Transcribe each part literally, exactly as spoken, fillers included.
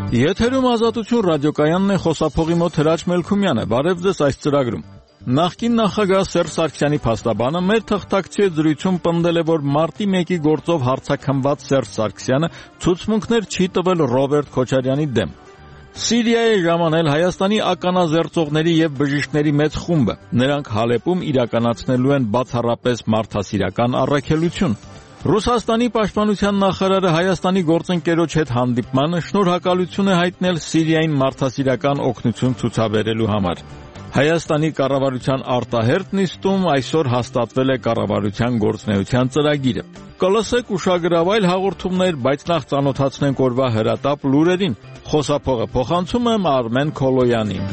Եթերում Ազատություն ռադիոկայանն է, խոսափողի մոտ Հրաչ Մելքումյանը։ Բարև ձեզ այս ծրագրում։ Նախկին նախագահ Սերժ Սարգսյանի փաստաբանը մեր թղթակցի զրույցում պնդել է, որ մարտի մեկի գործով հարձակմված Սերժ Սարգսյանը ցուցմունքներ չի տվել Ռոբերտ Քոչարյանի դեմ։ Սիրիայի ժամանել Հայաստանի ականազերծողների եւ բժիշկների մեծ խումբը։ Նրանք Հալեպում իրականացնելու են բացառապես մարդասիրական առաքելություն։ Ռուսաստանի պաշտպանության նախարարը Հայաստանի գործընկերոջ հետ հանդիպմանը շնորհակալություն է հայտնել Սիրիային մարդասիրական օգնություն ցուցաբերելու համար։ Հայաստանի կառավարության արտահերթ նիստում այսօր հաստատվել է կառավարության գործունեության ծրագիրը։ Կլսեք ուշագրավ այլ հաղորդումներ, բայց նախ ծանոթացնենք օրվա հրատապ լուրերին։ Խոսափողը փոխանցում եմ Արմեն Քոլոյանին։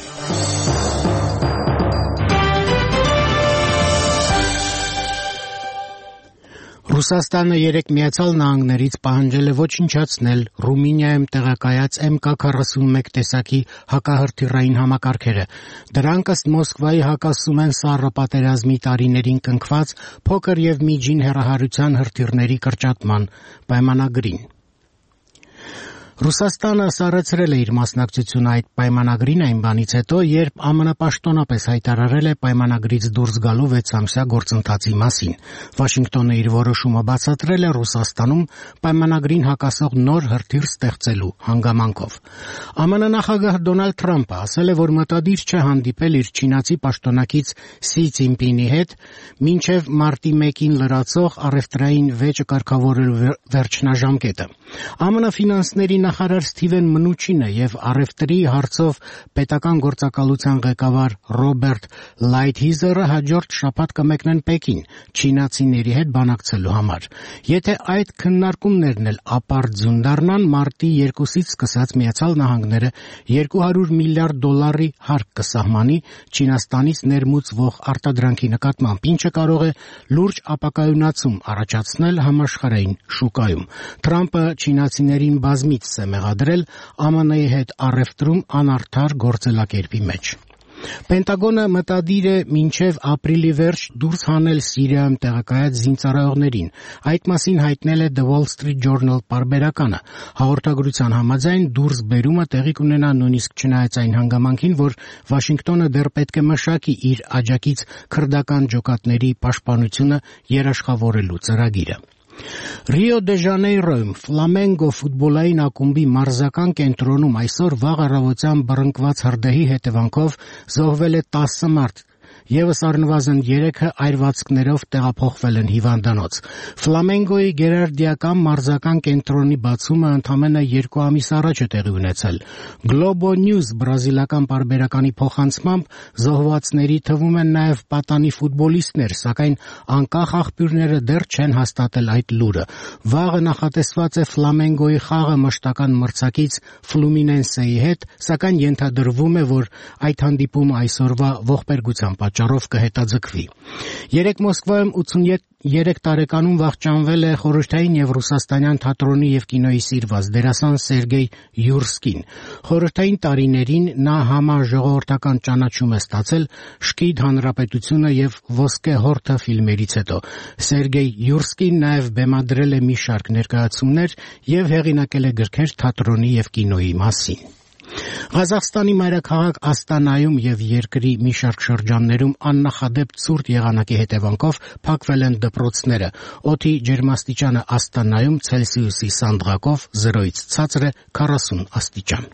Ռուսաստանը երեկ Միացյալ Նահանգներից պահանջել է ոչնչացնել Ռումինիայում տեղակայած էմ կա քառասունմեկ տեսակի հակահրթիռային համակարգերը։ Դրանք ըստ Մոսկվայի հակասում են սառը պատերազմի տարիներին կնքված փոքր եւ միջին հեռահարության հրթիռների կրճատման պայմանագրին։ Ռուսաստանը սառեցրել է իր մասնակցությունը այդ պայմանագրին այն բանից հետո, երբ ԱՄՆ պաշտոնապես հայտարարել է պայմանագրից դուրս գալու վեցամսյա գործընթացի մասին։ Վաշինգտոնը իր որոշումը բացատրել է Ռուսաստանում պայմանագրին հակասող նոր հրթիռ ստեղծելու հանգամանքով։ ԱՄՆ նախագահ Դոնալդ Թրամփը ասել է, որ մտադիր չէ հանդիպել իր չինացի պաշտոնակից Սի Ցինպինի հետ մինչև մարտի մեկին լրացող առևտրային վեճը կարգավորելու վերջնաժամկետը։ ԱՄՆ ֆինանսների նախարար Սթիվեն Մնուչինը եւ առևտրի հարցով պետական գործակալության ղեկավար Ռոբերտ Լայթհիզերը հաջորդ շաբաթ կմեկնեն Պեկին չինացիների հետ բանակցելու համար։ Եթե այդ քննարկումներն էլ ապարտ ձուն դառնան, մարտի երկուսից սկսած Միացյալ Նահանգները երկու հարյուր միլիարդ դոլարի հարկ կսահմանի Չինաստանից ներմուծվող արտադրանքի նկատմամբ, ինչը կարող է լուրջ ապակայունացում առաջացնել համաշխարհային շուկայում։ Թրամփը չինացիներին բազմից է մեղադրել ԱՄՆ-ի հետ առևտրում անարդար գործելակերպի մեջ։ Պենտագոնը մտադիր է մինչև ապրիլի վերջ դուրս հանել Սիրիայում տեղակայած զինծառայողներին։ Այդ մասին հայտնել է The Wall Street Journal պարբերականը։ Հաղորդագրության համաձայն դուրս բերումը տեղի կունենա նույնիսկ չնայած այն հանգամանքին, որ Վաշինգտոնը դեռ պետք է մշակի իր աջակից քրդական ջոկատների պաշտպանությունը երաշխավորելու ծրագիրը։ Ռիո դե Ժանեյրոյում Ֆլամենգո ֆուտբոլային ակումբի մարզական կենտրոնում այսօր վաղ առավոտյան բռնկված հրդեհի հետևանքով զոհվել է տասը մարդ, Եվս առնվազն երեքը այրվածքներով տեղափոխվել են հիվանդանոց։ Ֆլամենգոյի գերարդիական մարզական կենտրոնի բացումը ընդամենը երկու ամիս առաջ է տեղի ունեցել։ Globo News բրազիլական պարբերականի փոխանցմամբ զոհվածների թվում են նաև պատանի ֆուտբոլիստներ, սակայն անկախ աղբյուրները դեռ չեն հաստատել այդ լուրը։ Վաղը նախատեսված է Ֆլամենգոյի խաղը մշտական մրցակից Ֆլումինենսեի հետ, սակայն ենթադրվում է, որ այդ հանդիպումը այսօրվա ողբերգության պատճառով կհետաձգվի։ Երեկ Մոսկվայում ութսուներեք տարեկանում վախճանվել է խորհրդային եւ ռուսաստանյան թատրոնի եւ կինոյի սիրված դերասան Սերգեյ Յուրսկին։ Խորհրդային տարիներին նա համաժողովրդական ճանաչում է ստացել Շկիդ հանրապետությունը եւ Ոսկե հորթը ֆիլմերից հետո։ Սերգեյ Յուրսկին նաեւ բեմադրել է մի շարք ներկայացումներ եւ հեղինակել է գրքեր թատրոնի եւ կինոյի մասին։ Ղազախստանի մայրաքաղաք Աստանայում եւ երկրի մի շարք շրջաններում աննախադեպ ցուրտ եղանակի հետևանքով փակվել են դպրոցները։ Օդի ջերմաստիճանը Աստանայում Ցելսիուսի սանդղակով զրոյից ցածր է քառասուն աստիճան։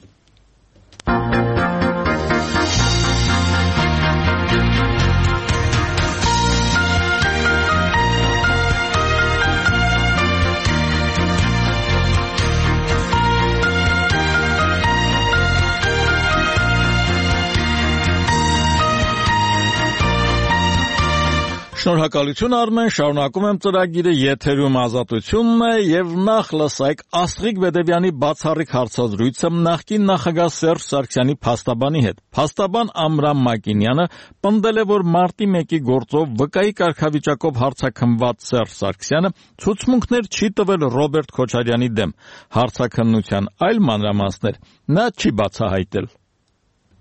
Շնորհակալություն Արմեն, շարունակում եմ ծրագիրը, եթերում Ազատությունն է եւ նախ լսեք Աստղիկ Բեդևյանի բացառիկ հարցազրույցը նախկին նախագահ Սերժ Սարգսյանի փաստաբանի հետ։ Փաստաբան Ամրամ Մակինյանը պնդել է, որ մարտի մեկի գործով վկայի կարգավիճակով հարձակմված Սերժ Սարգսյանը ցուցմունքներ չի տվել Ռոբերտ Քոչարյանի դեմ։ Հարցաքննության այլ մանրամասներ նա չի բացահայտել։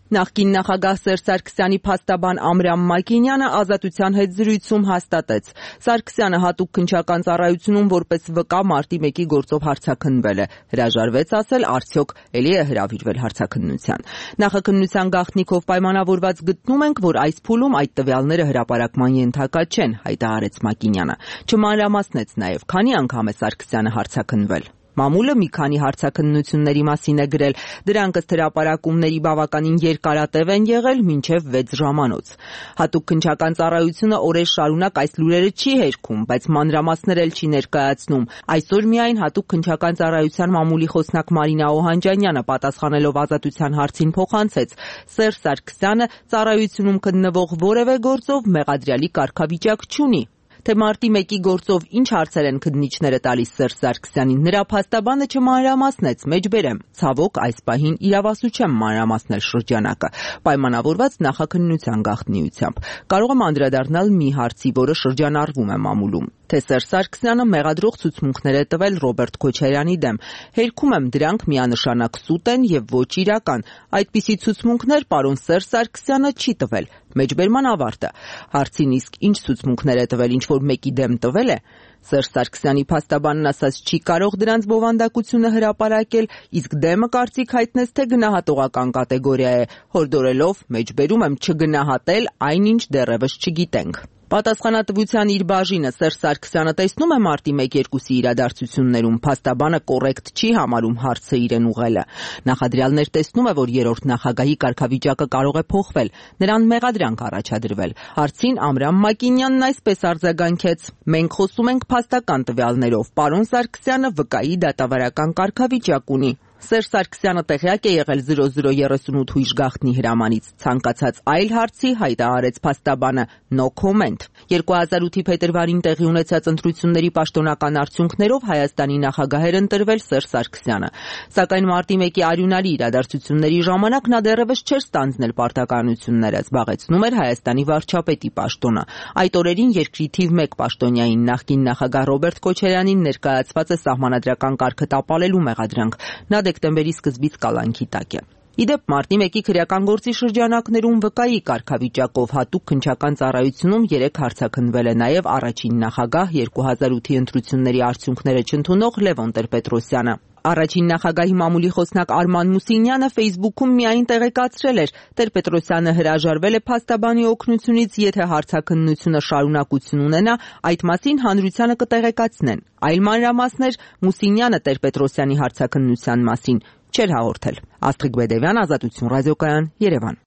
Նախկին նախագահ Սերժ Սարգսյանի փաստաբան Ամրամ Մակինյանը Ազատության հետ զրույցում հաստատեց. Սարգսյանը հատուկ քննչական ծառայությունում որպես վկա մարտի մեկի գործով հարձակնվել է։ Հրաժարվեց ասել, արդյոք էլի է հրավիրվել հարցաքննության։ Նախաքննության գաղտնիքով պայմանավորված գտնում ենք, որ այս փուլում այդ տվյալները հրապարակման ենթակա չեն, հայտարարեց Մակինյանը։ Չմանրամասնեց նաև, քանի անգամ է Սարգսյանը հարցաքննվել։ Մամուլը մի քանի հարցաքննությունների մասին է գրել, դրանք ըստ հրապարակումների բավականին երկարատև են եղել մինչև վեց ժամանոց։ Հատուկ քննչական ծառայությունը օրեր շարունակ այս լուրերը չի հերքում, բայց մանրամասներ էլ չի ներկայացնում։ Այսօր միայն հատուկ քննչական ծառայության մամուլի խոսնակ Մարինա Օհանջանյանը պատասխանելով Ազատության հարցին փոխանցեց. Սերժ Սարգսյանը ծառայությունում գտնվող որևէ գործով մեղադրյալի կարգավիճակ չունի։ Թե մարտի մեկի գործով ինչ հարցեր են քննիչները տալիս Սերժ Սարգսյանին, նրա փաստաբանը չմանրամասնեց, մեջբերեմ։ Ցավոք, այս պահին իրավասու չեմ մանրամասնել շրջանակը, պայմանավորված նախաքննության գաղտնիությամբ։ Կարող եմ անդրադառնալ մի հարցի, որը շրջանառվում է մամուլում, թե Սերժ Սարգսյանը մեղադրող ցուցմունքներ է տվել Ռոբերտ Քոչարյանի դեմ։ Հերքում եմ, դրանք միանշանակ սուտ են եւ ոչ իրական։ Այդպիսի ցուցմունքներ պարոն Սերժ Սարգսյանը չի տվել։ Մեջբերման ավարտը։ Հարցին իսկ ինչ ցուցմունքներ է տվել, ինչ որ մեկի դեմ տվել է։ Սերժ Սարգսյանի փաստաբանն ասաց չի կարող դրանց բովանդակությունը հրապարակել, իսկ դեմը կարծիք հայտնեց, թե գնահատողական կատեգորիա է, հորդորելով մեջբերում եմ չգնահատել այնինչ դեռևս չգիտենք։ Պատասխանատվության իր բաժինը Սերժ Սարգսյանը տեսնում է մարտի մեկ-երկուսի իրադարձություններում, փաստաբանը կոռեկտ չի համարում հարցը իրեն ուղղելը։ Նախադրյալներ տեսնում է, որ երրորդ նախագահի կարգավիճակը կարող է փոխվել, նրան մեղադրանք առաջադրվել։ Հարցին Ամրամ Մակինյանն այսպես արձագանքեց. Մենք խոսում ենք փաստական տվյալներով, պարոն Սարգսյանը վկայի դատավարական կարգավիճակ ունի։ Սերժ Սարգսյանը տեղյակ է եղել զրո զրո երեսունութ հույժ գաղտնի հրամանից, ցանկացած այլ հարցի հայտարարեց փաստաբանը no comment։ երկու հազար ութի փետրվարին տեղի ունեցած ընտրությունների պաշտոնական արդյունքներով Հայաստանի նախագահ էր ընտրվել Սերժ Սարգսյանը, սակայն մարտի մեկի արյունալի իրադարձությունների ժամանակ նա դեռևս չէր ստանձնել պարտականությունները, զբաղեցնում էր Հայաստանի վարչապետի պաշտոնը։ Այդ օրերին երկրի թիվ մեկ պաշտոնյային նախկին նախագահ Ռոբերտ Քոչարյանին ներկայացված է սահմանադրական կարգը տապալելու մեղադրանք։ Նա դեկտեմբերի սկզբից կալանքի տակ է։ Իդեպ մարտի մեկի քրեական գործի շրջանակներում վկայի կարգավիճակով հատուկ քննչական ծառայությունում երեք հարցաքննվել է նաև առաջին նախագահ երկու հազար ութի ընտրությունների արդյունքները չընդունող Լևոն Տեր-Պետրոսյանը։ Առաջին նախագահի մամուլի խոսնակ Արման Մուսինյանը Facebook-ում միայն տեղեկացրել էր. Տեր-Պետրոսյանը հրաժարվել է փաստաբանի օգնությունից, եթե հարցաքննությունը շարունակություն ունենա, այդ մասին հանրությանը կտեղեկացնեն։ Այլ մանրամասներ Մուսինյանը Տեր-Պետրոսյանի հարցաքննության մասին չէր հաղորդել։ Աստղիկ Բեդևյան, Ազատություն ռադիոկայան, Երևան։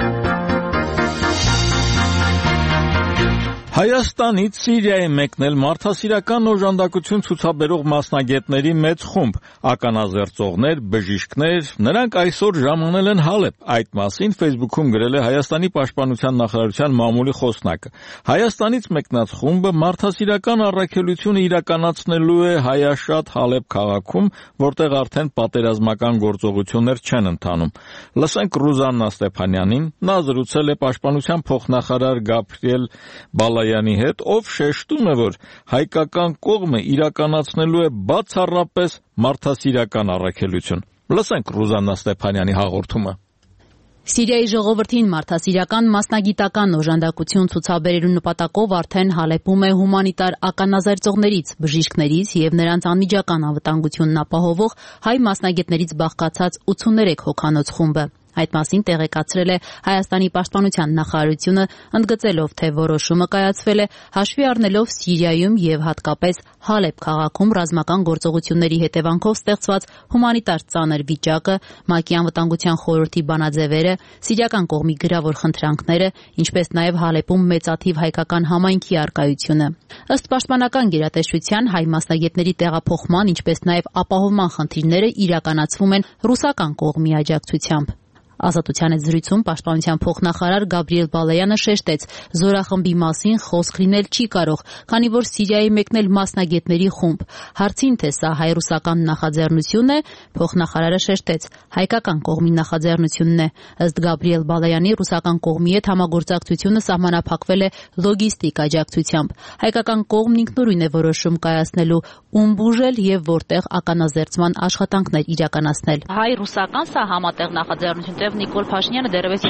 Հայաստանից Սիրիայի մեկնել մարդասիրական օժանդակություն ցուցաբերող մասնագետների մեծ խումբ, ականազերծողներ, բժիշկներ, նրանք այսօր ժամանել են Հալեբ։ Այդ մասին Facebook-ում գրել է Հայաստանի պաշտպանության նախարարության մամուլի խոսնակը։ Հայաստանից մեկնած խումբը մարդասիրական առաքելությունը իրականացնելու է հայաշատ Հալեբ քաղաքում, որտեղ արդեն պատերազմական գործողություններ չեն ընթանում։ Լսենք Ռուզաննա Ստեփանյանին, նա զրուցել է պաշտպանության փոխնախարար Գաբրիել Բալայանի հետ, ով շեշտում է, որ հայկական կողմը իրականացնելու է բացառապես մարդասիրական առաքելություն։ Լսենք Ռուզաննա Ստեփանյանի հաղորդումը։ Սիրիայի ժողովրդին մարդասիրական մասնագիտական օժանդակություն ցուցաբերելու նպատակով արդեն Հալեպում է հումանիտար ականազերծողներից, բժիշկներից եւ նրանց անմիջական անվտանգությունն ապահովող հայ մասնագետներից բաղկացած ութսուներեք հոգանոց խումբը։ Այդ մասին տեղեկացրել է Հայաստանի պաշտպանության նախարարությունը, ընդգծելով, թե որոշումը կայացվել է հաշվի առնելով Սիրիայում եւ հատկապես Հալեբ քաղաքում ռազմական գործողությունների հետևանքով ստեղծված հումանիտար ծանր վիճակը, ՄԱԿ-ի անվտանգության խորհրդի բանաձևերը, սիրիական կողմի գրավոր խնդրանքները, ինչպես նաեւ Հալեպում մեծաթիվ հայկական համայնքի առկայությունը։ Ըստ պաշտպանական գերատեսչության հայ մասնագետների տեղափոխման, ինչպես նաեւ ապահովման խնդիրները իրականացվում են ռուսական կողմի աջակցությամբ։ Ազատության հետ զրույցում պաշտպանության փոխնախարար Գաբրիել Բալայանը շեշտեց, զորախմբի մասին խոսք լինել չի կարող, քանի որ Սիրիայի մեկնել մասնագետների խումբ։ Հարցին, թե սա հայ-ռուսական նախաձեռնություն է, փոխնախարարը շեշտեց, հայկական կողմի նախաձեռնությունն է։ Ըստ Գաբրիել Բալայանի, ռուսական կողմի հետ համագործակցությունը սահմանափակվել է լոգիստիկ աջակցությամբ։ Հայկական կողմն ինքնուրույն է որոշում կայացնելու ում բուժել եւ որտեղ ականազերծման աշխատանքներ իրականացնել։ Հայ-ռուսական սա համատեղ նախաձեռնություն է, Նիկոլ Փաշինյանը դեռևս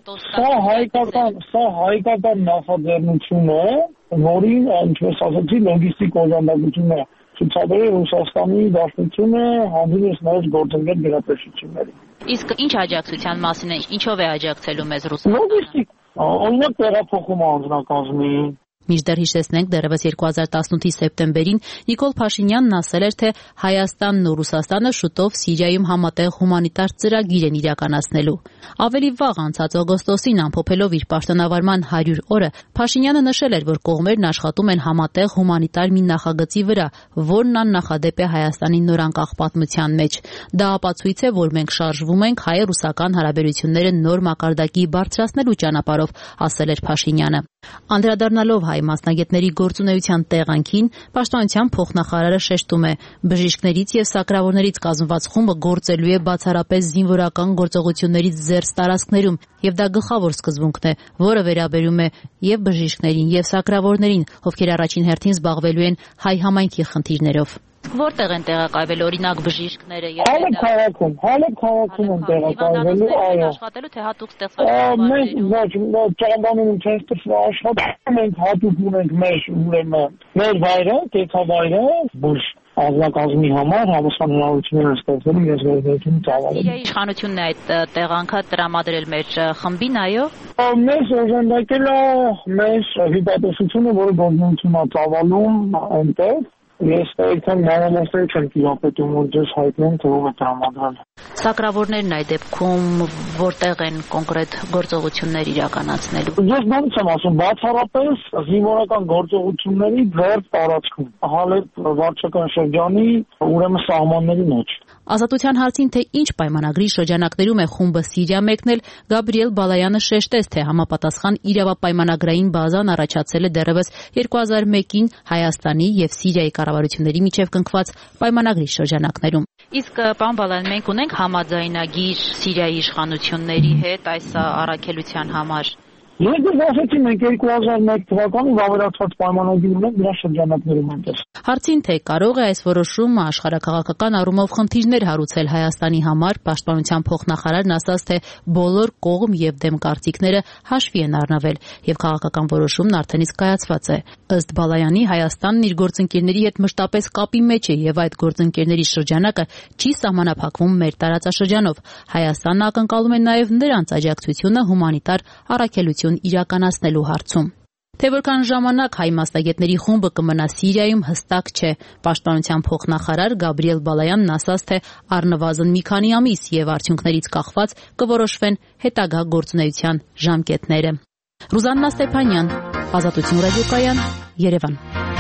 Սա հայկական, սա հայկական նախաձեռնություն է, որին, ինչպես ասացի, լոգիստիկ օժանդակություն է ցուցաբերել Ռուսաստանի Դաշնությունը հանդիպես նաև գործընկեր գերատեսչությունների։ Իսկ ինչ աջակցության մասին է, ինչով է աջակցելու մեզ Ռուսաստանը։ Լոգիստիկ, օրինակ տեղափոխում անձնակազմի։ Մինչդեռ հիշեցնենք, դեռևս երկու հազար տասնութի սեպտեմբերին Նիկոլ Փաշինյանն ասել էր, թե Հայաստանն ու Ռուսաստանը շուտով Սիրիայում համատեղ հումանիտար ծրագիր են իրականացնելու։ Ավելի վաղ անցած օգոստոսին ամփոփելով իր պաշտոնավարման հարյուր օրը, Փաշինյանը նշել էր, որ կողմերն աշխատում են համատեղ հումանիտար մի նախագծի վրա, որն աննախադեպ է Հայաստանի նորանկախ պատմության մեջ։ Դա ապացույց է, որ մենք շարժվում ենք հայ-ռուսական հարաբերությունները նոր մակարդակի բարձրացնելու ճանապարհով, ասել էր Փաշինյանը։ Անդրադառնալով հայ մասնագետների գործունեության տեղանքին, Պաշտպանության փոխնախարարը շեշտում է, բժիշկներից եւ սակրավորներից կազմված խումբը գործելու է բացառապես զինվորական գործողություններից զերծ տարածքներում, եւ դա գլխավոր սկզբունքն է, որը վերաբերում է եւ բժիշկներին եւ սակրավորներին, ովքեր առաջին հերթին զբաղվելու են հայ համայնքի խնդիրներով։ Որտեղ են տեղակայվել օրինակ բժիշկները եւ Հալեբ քաղաքում, Հալեբ քաղաքում են տեղակայվելու, այո։ Աշխատելու թե հատուկ ստեղծված։ Մենք ոչ, ճանապարհում չենք աշխատում, մենք հատուկ ունենք մեր ուրեմն մեր վայրը, կեցավայրը, որ ազգակազմի համար հավասար հնարավորություններ ստեղծելու ես վերաբերում ծավալում։ Սիրիայի իշխանությունն է այդ տեղանքը տրամադրել մեր խմբին, այո։ Մեզ օժանդակել է մեր հիպատոսությունը, որը գործունեություն է ծավալում այնտեղ։ Ես այդքան մանրամասներ չեմ տիրապետում, որ ձեզ հայտնեմ, թե ով է տրամադրել։ Սակրավորներն այդ դեպքում որտեղ են կոնկրետ գործողություններ իրականացնելու։ Ես բանից եմ ասում, բացառապես զինվորական գործողությունների ձեռք տարածքում, Հալեբ վարչական շրջանի ուրեմն սահմանների մեջ։ Ազատության հարցին, թե ինչ պայմանագրի շրջանակներում է խումբը Սիրիա մեկնել, Գաբրիել Բալայանը շեշտեց, թե համապատասխան իրավապայմանագրային բազան առաջացել է դեռևս երկու հազար մեկին Հայաստանի եւ Սիրիայի կառավարությունների միջև կնքված պայմանագրի շրջանակներում։ Իսկ պարոն Բալայան, մենք ունենք համաձայնագիր Սիրիայի իշխանությունների հետ այս առաքելության համար։ Ես դեռ ասեցի, մենք երկու հազար մեկ թվականին վավերացված պայմանագիր ունենք դրա շրջանակներում այնտեղ։ Հարցին, թե կարող է այս որոշումը աշխարհաքաղաքական առումով խնդիրներ հարուցել Հայաստանի համար, Պաշտպանության փոխնախարարն ասաց, թե բոլոր կողմ եւ դեմ կարծիքները հաշվի են առնվել եւ քաղաքական որոշումն արդեն իսկ կայացված է։ Ըստ Բալայանի, Հայաստանն իր գործընկերների հետ մշտապես կապի մեջ է եւ այդ գործընկերների շրջանակը չի սահմանափակվում մեր տարածաշրջանով։ Հայաստանն ակնկալում է նաեւ նրանց աջակցությունը հումանիտար առաքելություն իրականացնելու հարցում։ Թե որքան ժամանակ հայ մասնագետների խումբը կմնա Սիրիայում հստակ չէ։ Պաշտպանության փոխնախարար Գաբրիել Բալայանն ասաց, թե առնվազն մի քանի ամիս եւ արդյունքներից կախված կորոշվեն հետագա գործունեության ժամկետները։ Ռուզաննա Ստեփանյան, Ազատություն ռադիոկայան, Երևան։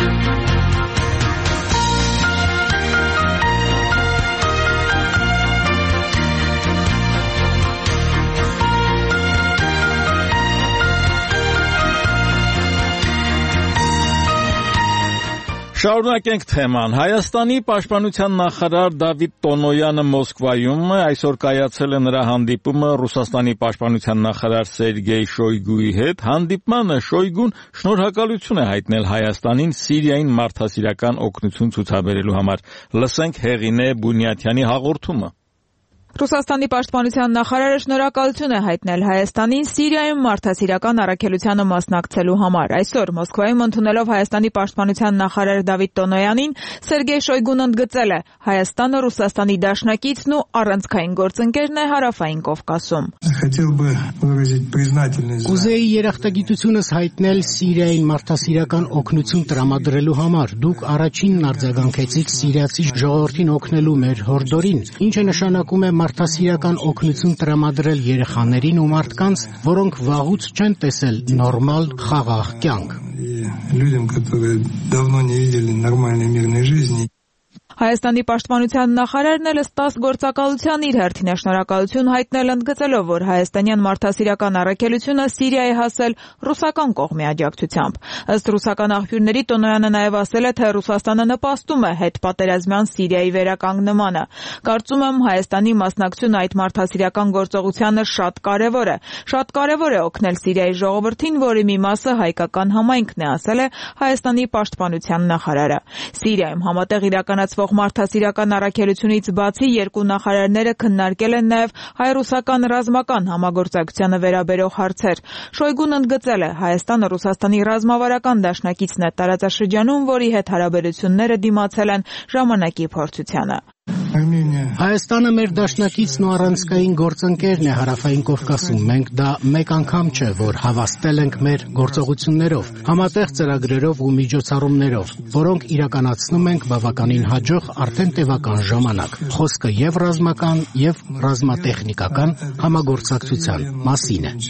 Շարունակենք թեման։ Հայաստանի պաշտպանության նախարար Դավիթ Տոնոյանը Մոսկվայում այսօր կայացել է նրա հանդիպումը Ռուսաստանի պաշտպանության նախարար Սերգեյ Շոյգուի հետ։ Հանդիպմանը Շոյգուն շնորհակալություն է հայտնել Հայաստանին Սիրիային մարդասիրական օգնություն ցուցաբերելու համար։ Լսենք Հեղինե Բունյաթյանի հաղորդումը։ Ռուսաստանի պաշտպանության նախարարը շնորհակալություն է հայտնել Հայաստանին Սիրիայում մարդասիրական առաքելությանը մասնակցելու համար։ Այսօր Մոսկվայում ընդունելով Հայաստանի պաշտպանության նախարար Դավիթ Տոնոյանին, Սերգեյ Շոյգուն ընդգծել է. Հայաստանը Ռուսաստանի դաշնակիցն ու առանցքային գործընկերն է Հարավային Կովկասում։ Կուզեի երախտագիտությունս հայտնել Սիրիային մարդասիրական օգնություն տրամադրելու համար։ Դուք առաջինն արձագանքեցիք սիրիացի ժողովրդին օգնելու մեր հորդորին, ինչը նշանակում է մարդասիրական օգնություն տրամադրել երեխաներին ու մարդկանց, որոնք վաղուց չեն տեսել նորմալ խաղաղ կյանք։ Հայաստանի պաշտպանության նախարարն էլ ըստ գործակալության իր հերթին է շնորհակալություն հայտնել, ընդգծելով, որ հայաստանյան մարդասիրական առաքելությունը Սիրիայի հասել ռուսական կողմի աջակցությամբ։ Ըստ ռուսական աղբյուրների Տոնոյանը նաև ասել է, թե Ռուսաստանը նպաստում է հետպատերազմյան Սիրիայի վերականգնմանը։ Կարծում եմ, Հայաստանի մասնակցությունը այդ մարդասիրական գործողությանը շատ կարևոր է։ Շատ կարևոր է օգնել Սիրիայի ժողովրդին, որի մի մասը հայկական համայնքն է, ասել է Հայաստանի պաշտպանության նախարարը։ Սիրիայում համատեղ իրականացվող Երկկողմարդասիրական առաքելությունից բացի երկու նախարարները քննարկել են նաև հայ-ռուսական ռազմական համագործակցությանը վերաբերող հարցեր։ Շոյգուն ընդգծել է, Հայաստանը Ռուսաստանի ռազմավարական դաշնակիցն է տարածաշրջանում, որի հետ հարաբերությունները դիմացել են ժամանակի փորձությանը։ Հայաստանը մեր դաշնակիցն ու առանցքային գործընկերն է Հարավային Կովկասում։ Մենք դա մեկ անգամ չէ, որ հավաստել ենք մեր գործողություններով, համատեղ ծրագրերով ու միջոցառումներով, որոնք իրականացնում ենք բավականին հաջող արդեն տևական ժամանակ։ Խոսքը եւ ռազմական, եւ ռազմատեխնիկական համագործակցության մասին է։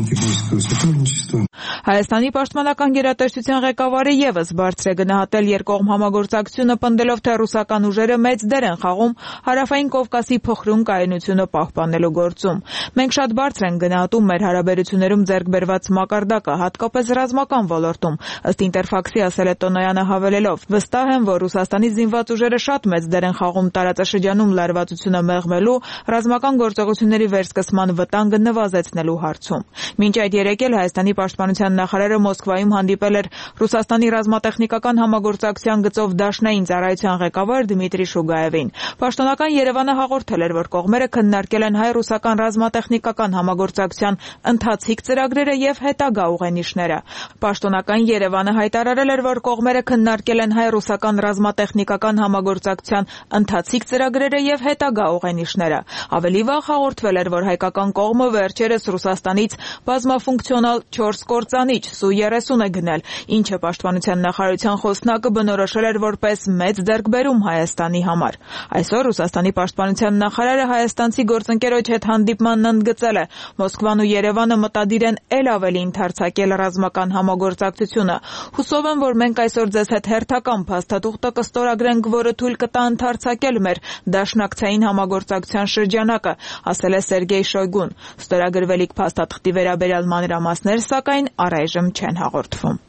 Հայաստանի պաշտպանական գերատեսչության ղեկավարը եւս բարձր է գնահատել երկկողմ համագործակցությունը, պնդելով, թե ռուսական ուժերը մեծ դեր են խաղում Հարավային Կովկասի փխրուն կայունությունը պահպանելու գործում։ Մենք շատ բարձր ենք գնահատում մեր հարաբերություններում ձեռք բերված մակարդակը, հատկապես ռազմական ոլորտում, ըստ Ինտերֆաքսի ասել է Տոնոյանը հավելելով. վստահ եմ, որ Ռուսաստանի զինված ուժերը շատ մեծ դեր են խաղում տարածաշրջանում լարվածությունը մեղմելու, ռազմական գործողությունների վերսկսման վտանգը նվազեցնելու հարցում։ Մինչ այդ երեկ էլ Հայաստանի պաշտպանության նախարարը Մոսկվայում հանդիպել էր Ռուսաստանի ռազմատեխնիկական համագործակցության գծով դաշնային ծառայության ղեկավար Դմիտրի Շուգաևին։ Պաշտոնական Երևանը հաղորդել էր, որ կողմերը քննարկել են հայ-ռուսական ռազմատեխնիկական համագործակցության ընթացիկ ծրագրերը եւ հետագա ուղենիշները։ Պաշտոնական Երևանը հայտարարել էր, որ կողմերը քննարկել են հայ-ռուսական ռազմատեխնիկական համագործակցության ընթացիկ ծրագրերը եւ հետագա ուղենիշները։ Ավելի վաղ հաղորդվել էր, որ հայկական կողմը վերջերս Ռուսաստանից բազմաֆունկցիոնալ չորս կործանիչ Սու երեսուն է գնել, ինչը պաշտպանության նախարարության խոսնակը բնորոշել էր որպես մեծ ձեռքբերում Հայաստանի համար։ Այսօր Ռուսաստանի պաշտպանության նախարարը հայաստանցի գործընկերոջ հետ հանդիպմանն ընդգծել է. Մոսկվան ու Երևանը մտադիր են ել ավելի ընդարձակել ռազմական համագործակցությունը։ Հուսով եմ, որ մենք այսօր ձեզ հետ հերթական փաստաթուղթը կստորագրենք, որը թույլ կտա ընդարձակել մեր դաշնակցային համագործակցության շրջանակը, ասել է Սերգեյ Շոյգուն։ Ստորագրվելիք փաստաթղթի վերաբերյալ մանրամասներ, սակայն առայժմ չեն հաղորդվում։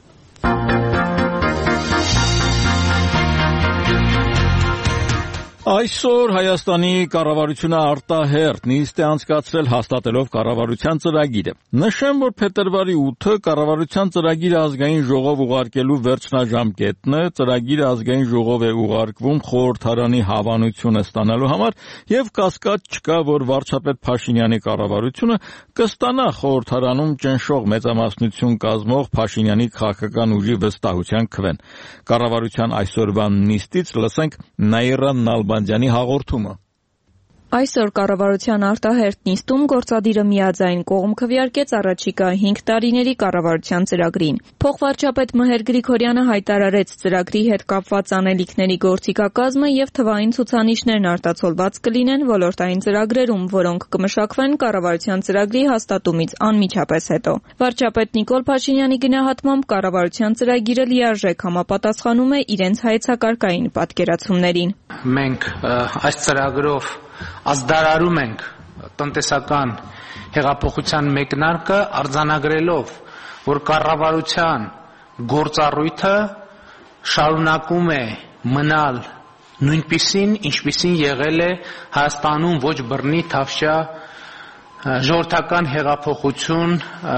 Այսօր Հայաստանի կառավարությունը արտահերթ նիստ է անցկացրել հաստատելով կառավարության ծրագիրը։ Նշեմ, որ փետրվարի ութը կառավարության ծրագիրը ազգային ժողով ուղարկելու վերջնաժամկետն է, ծրագիրը ազգային ժողով է ուղարկվում խորհրդարանի հավանությունը ստանալու համար եւ կասկած չկա, որ վարչապետ Փաշինյանի կառավարությունը կստանա խորհրդարանում ճնշող մեծամասնություն կազմող Փաշինյանի քաղաքական ուժի վստահության քվեն։ Կառավարության այսօրվա նիստից լսենք Նաիրա Նալբանդյանի հաղորդումը։ Այսօր կառավարության արտահերթ նիստում գործադիրը միաձայն կողմ քվեարկեց առաջիկա հինգ տարիների կառավարության ծրագրին։ Փոխվարչապետ Մհեր Գրիգորյանը հայտարարեց ծրագրի հետ կապված անելիքների գործիքակազմը եւ թվային ցուցանիշներն արտացոլված կլինեն ոլորտային ծրագրերում, որոնք կմշակվեն կառավարության ծրագրի հաստատումից անմիջապես հետո։ Վարչապետ Նիկոլ Փաշինյանի գնահատմամբ կառավարության ծրագիրը լիարժեք համապատասխանում է իրենց հայեցակարգային պատկերացումներին։ Մենք այս ծրագրով ազդարարում ենք տնտեսական հեղափոխության մեկնարկը արձանագրելով, որ կառավարության գործառույթը շարունակում է մնալ նույնպիսին, ինչպիսին եղել է Հայաստանում ոչ բռնի թավշյա ժողովրդական հեղափոխություն,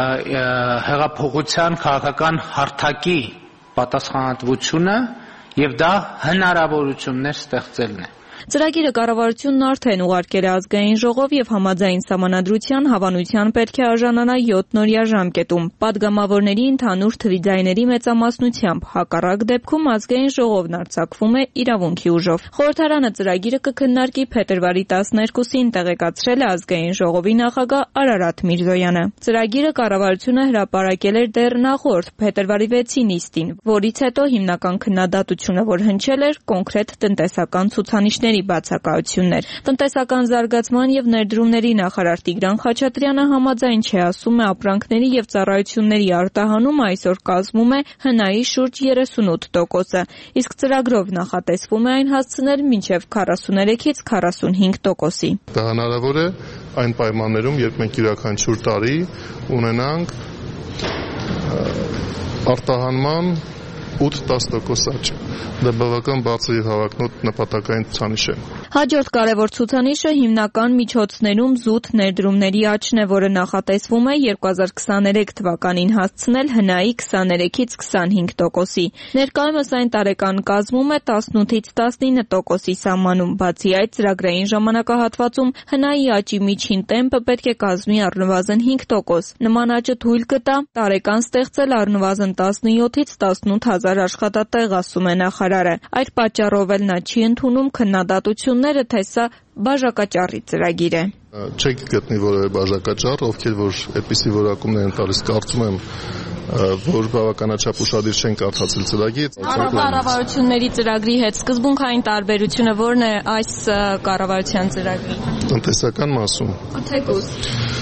հեղափոխության քաղաքական հարթակի պատասխանատվությունը եւ դա հնարավորություններ ստեղծելն է։ Ծրագիրը կառավարությունն արդեն ուղարկել է ազգային ժողով եւ համաձայն սահմանադրության հավանության պետք է արժանանա յոթ-օրյա ժամկետում, падգամավորների ընդհանուր թվի ձայների մեծամասնությամբ, հակառակ դեպքում ազգային ժողովն արձակվում է իրավունքի ուժով։ Խորհրդարանը ծրագիրը կքննարկի փետրվարի տասներկուսին, տեղեկացրել է ազգային ժողովի նախագահ Արարատ Միրզոյանը։ Ծրագիրը կառավարությունը հրապարակել էր դեռ նախորդ փետրվարի վեցի նիստին, որից հետո հիմնական քննադատությունը, որ հնչել էր, կոնկրետ տնտեսական ցուցանիշներ բացակայություններ։ Տնտեսական զարգացման եւ ներդրումների նախարար Տիգրան Խաչատրյանը համաձայն չէ, ասում է, ապրանքների եւ ծառայությունների արտահանումը այսօր կազմում է հնայի շուրջ երեսունութ տոկոսը, իսկ ծրագրով նախատեսվում է այն հասցնել մինչեւ քառասուներեքից քառասունհինգ տոկոսի։ Դա հնարավոր է այն պայմաններում, երբ մենք յուրաքանչյուր տարի ունենանք արտահանման ութ-դաս տոկոս աճ։ Դա բավական բարձր եւ հավակնոտ նպատակային ցուցանիշ է։ Հաջորդ կարևոր ցուցանիշը հիմնական միջոցներում զուտ ներդրումների աճն է, որը նախատեսվում է երկու հազար քսաներեք թվականին հասցնել հնայի քսաներեքից քսանհինգ տոկոսի։ Ներկայումս այն տարեկան կազմում է տասնութից տասնինը տոկոսի սահմանում։ Բացի այդ, ծրագրային ժամանակահատվածում հնայի աճի միջին տեմպը պետք է կազմի առնվազն հինգ տոկոս։ Նման աճը թույլ կտա տարեկան ստեղծել առնվազն տասնյոթից տասնութ հազար աշխատատեղ, ասում է նախարարը։ Այդ պատճառով էլ նա չի ընդունում քննադատությունները, թե սա բաժակաճառի ծրագիր է։ Չեք գտնի որևէ բաժակաճառ, ովքեր որ այդպիսի որակումներ են տալիս, կարծում եմ, որ բավականաչափ ուշադիր չեն կարդացել ծրագիրը։ Կառավարությունների ծրագրի հետ սկզբունքային տարբերությունը ո՞րն է այս կառավարության ծրագրի։ Տնտեսական մասում։ Թեկուզ։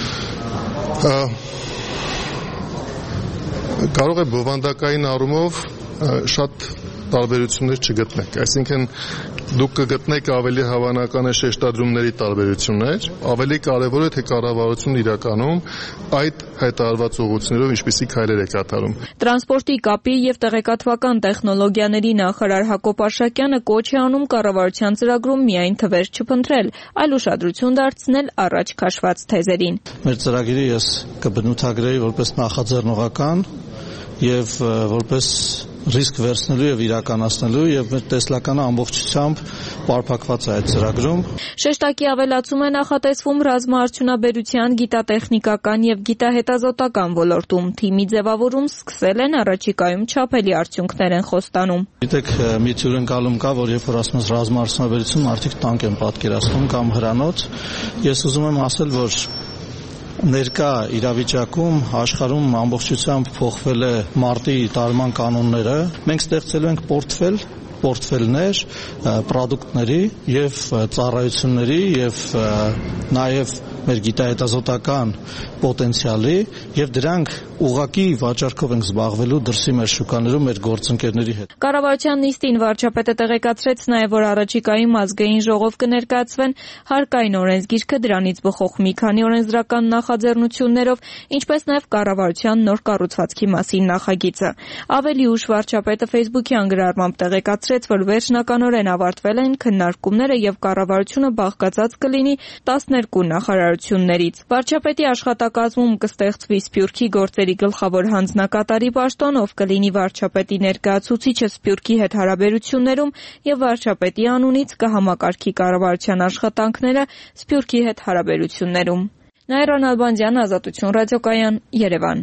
Կարող է բովանդակային առումով շատ տարբերություններ չգտնեք, այսինքն դուք կգտնեք ավելի հավանական է շեշտադրումների տարբերություններ, ավելի կարևոր է թե կառավարությունն իրականում այդ հայտարարված ուղղություններով ինչպիսի քայլեր է կատարում։ Տրանսպորտի, կապի եւ տեղեկատվական տեխնոլոգիաների նախարար Հակոբ Արշակյանը կոչ է անում կառավարության ծրագրում միայն թվեր չփնտրել, այլ ուշադրություն դարձնել առաջ քաշված թեզերին։ Մեր ծրագիրը ես կբնութագրեի որպես նախաձեռնողական եւ որպես ռիսկ վերցնելու եւ իրականացնելու եւ մեր տեսլականը ամբողջությամբ պարփակված է այդ ծրագրում։ Շեշտակի ավելացում է նախատեսվում ռազմաարդյունաբերության, գիտատեխնիկական եւ գիտահետազոտական ոլորտում։ Թիմի ձևավորում սկսել են, առաջիկայում չափելի արդյունքներ են խոստանում։ Գիտեք, մի հյուրընկալում կա, որ երբ որ ասում ես ռազմաարդյունաբերություն, մարդիկ տանկ են պատկերացնում կամ հրանոց։ Ես ուզում եմ ասել, որ ներկա իրավիճակում աշխարհում ամբողջությամբ փոխվել է մարտի տարման կանոնները։ Մենք ստեղծելու ենք պորտֆել, պորտֆելներ, պրոդուկտների եւ ծառայությունների եւ նաեւ մեր գիտահետազոտական պոտենցիալի եւ դրանք ուղղակի վաճառքով ենք զբաղվելու դրսի մեր շուկաներում մեր գործընկերների հետ։ Կառավարության նիստին վարչապետը տեղեկացրեց նաեւ, որ առաջիկայում ազգային ժողով կներկայացվեն հարկային օրենսգիրքը, դրանից բխող մի քանի օրենսդրական նախաձեռնություններով, ինչպես նաեւ կառավարության նոր կառուցվածքի մասին նախագիծը։ Ավելի ուշ վարչապետը Facebook-ի անգրարմամբ տեղեկացրեց, որ վերջնականորեն ավարտվել են քննարկումները եւ կառավարությունը բաղկացած կլինի տասներկու նախարարություններից։ Վարչապետի աշխատակազմում կստեղծվի Սփյուռքի գործերի գլխավոր հանձնակատարի պաշտոն, ով կլինի վարչապետի ներկայացուցիչը Սփյուռքի հետ հարաբերություններում եւ վարչապետի անունից կհամակարգի կառավարության աշխատանքները Սփյուռքի հետ հարաբերություններում։ Նաիրա Նալբանդյան, Ազատություն ռադիոկայան, Երևան։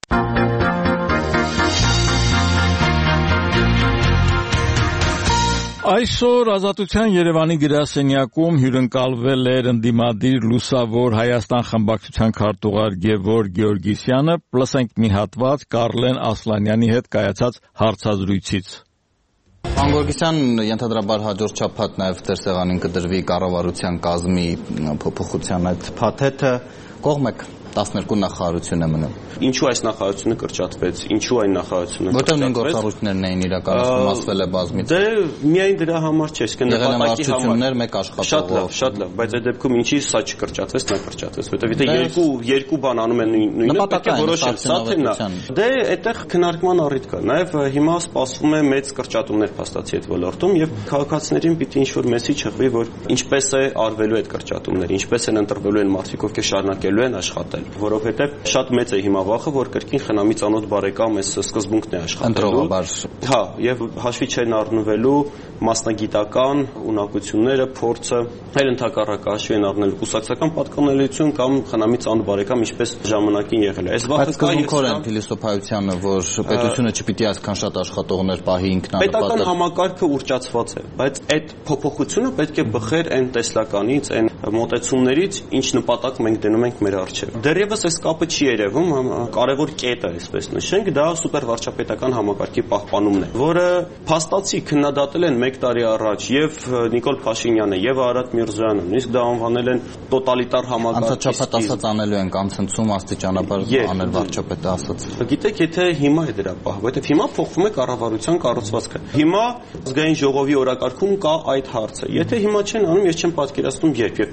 Այսօր Ազատության Երևանի գրասենյակում հյուրընկալվել էր ընդդիմադիր Լուսավոր Հայաստան խմբակցության քարտուղար Գևորգ Գեորգիսյանը, լսենք մի հատված Կարլեն Ասլանյանի հետ կայացած հարցազրույցից։ Պարոն Գեորգիսյան, ենթադրաբար հաջորդ շաբաթ նաև ձեր սեղանին կդրվի կառավարության կազմի փոփոխության այդ փաթեթը, կողմ եք տասներկու նախարարություն է մնում։ Ինչու այս նախարարությունը կրճատվեց, ինչու այն նախարարությունը կրճատվեց։ Որտեղ նույն գործառույթներն էին իրականացվում, ասվել է բազմից։ Դե միայն դրա համար չէ, իսկ նպատակի համար մեկ աշխատողով։ Շատ լավ, շատ լավ, բայց այդ դեպքում ինչի սա չկրճատվեց, նա կրճատվեց, որտեղ եթե երկու երկու բան անում են նույնը, պետք է որոշել, սա թե նա։ Դե այդտեղ քննարկման առիթ կա։ Նաև հիմա սպասվում է մեծ կրճատումներ փաստացի այդ ոլորտում եւ քաղաքացիներին պիտի ինչ-որ մեսիջ հղվի, որ ինչպես է արվելու այդ կրճատումները, ինչպես են ընտրվելու են մարդիկ, ովքեր շարունակելու են աշխատել, որովհետեւ շատ մեծ է հիմա վախը, որ կրկին խնամի ծանոթ բարեկամ այս սկզբունքն է աշխատելու։ Հա, եւ հաշվի չեն առնվելու մասնագիտական ունակությունները, փորձը, այլ ընդհակառակը հաշվի են առնել կուսակցական պատկանելիություն կամ խնամի ծանոթ բարեկամ, ինչպես ժամանակին եղել է։ Այս վախը կա եւ կորեն փիլիսոփայությանը, որ պետությունը չպիտի այսքան շատ աշխատողներ պահի ինքնանպատակ։ Պետական համակարգը ուռճացված է, բայց այդ փոփոխությունը պետք է բխեր այն տեսլականից, այն մոտեցումներից, ինչ նպատակ մենք դնում ենք մեր առջև։ Դեռևս այս կապը չի երևում, կարևոր կետը, այսպես նշենք, դա սուպեր վարչապետական համակարգի պահպանումն է, որը փաստացի քննադատել են մեկ տարի առաջ եւ Նիկոլ Փաշինյանը եւ Արարատ Միրզոյանը, նույնիսկ դա անվանել են տոտալիտար համակարգ։ Անցաչափած ասած անելու են կամ ցնցում աստիճանաբար անել վարչապետը ասած։ Գիտեք, եթե հիմա է դրա պահ, որովհետեւ հիմա փոխվում է կառավարության կառուցվածքը։ Հիմա ազգային ժողովի օրակարգում կա այդ հարցը։ Եթե հիմա չեն անում, ես չեմ պատկերացնում երբ, եւ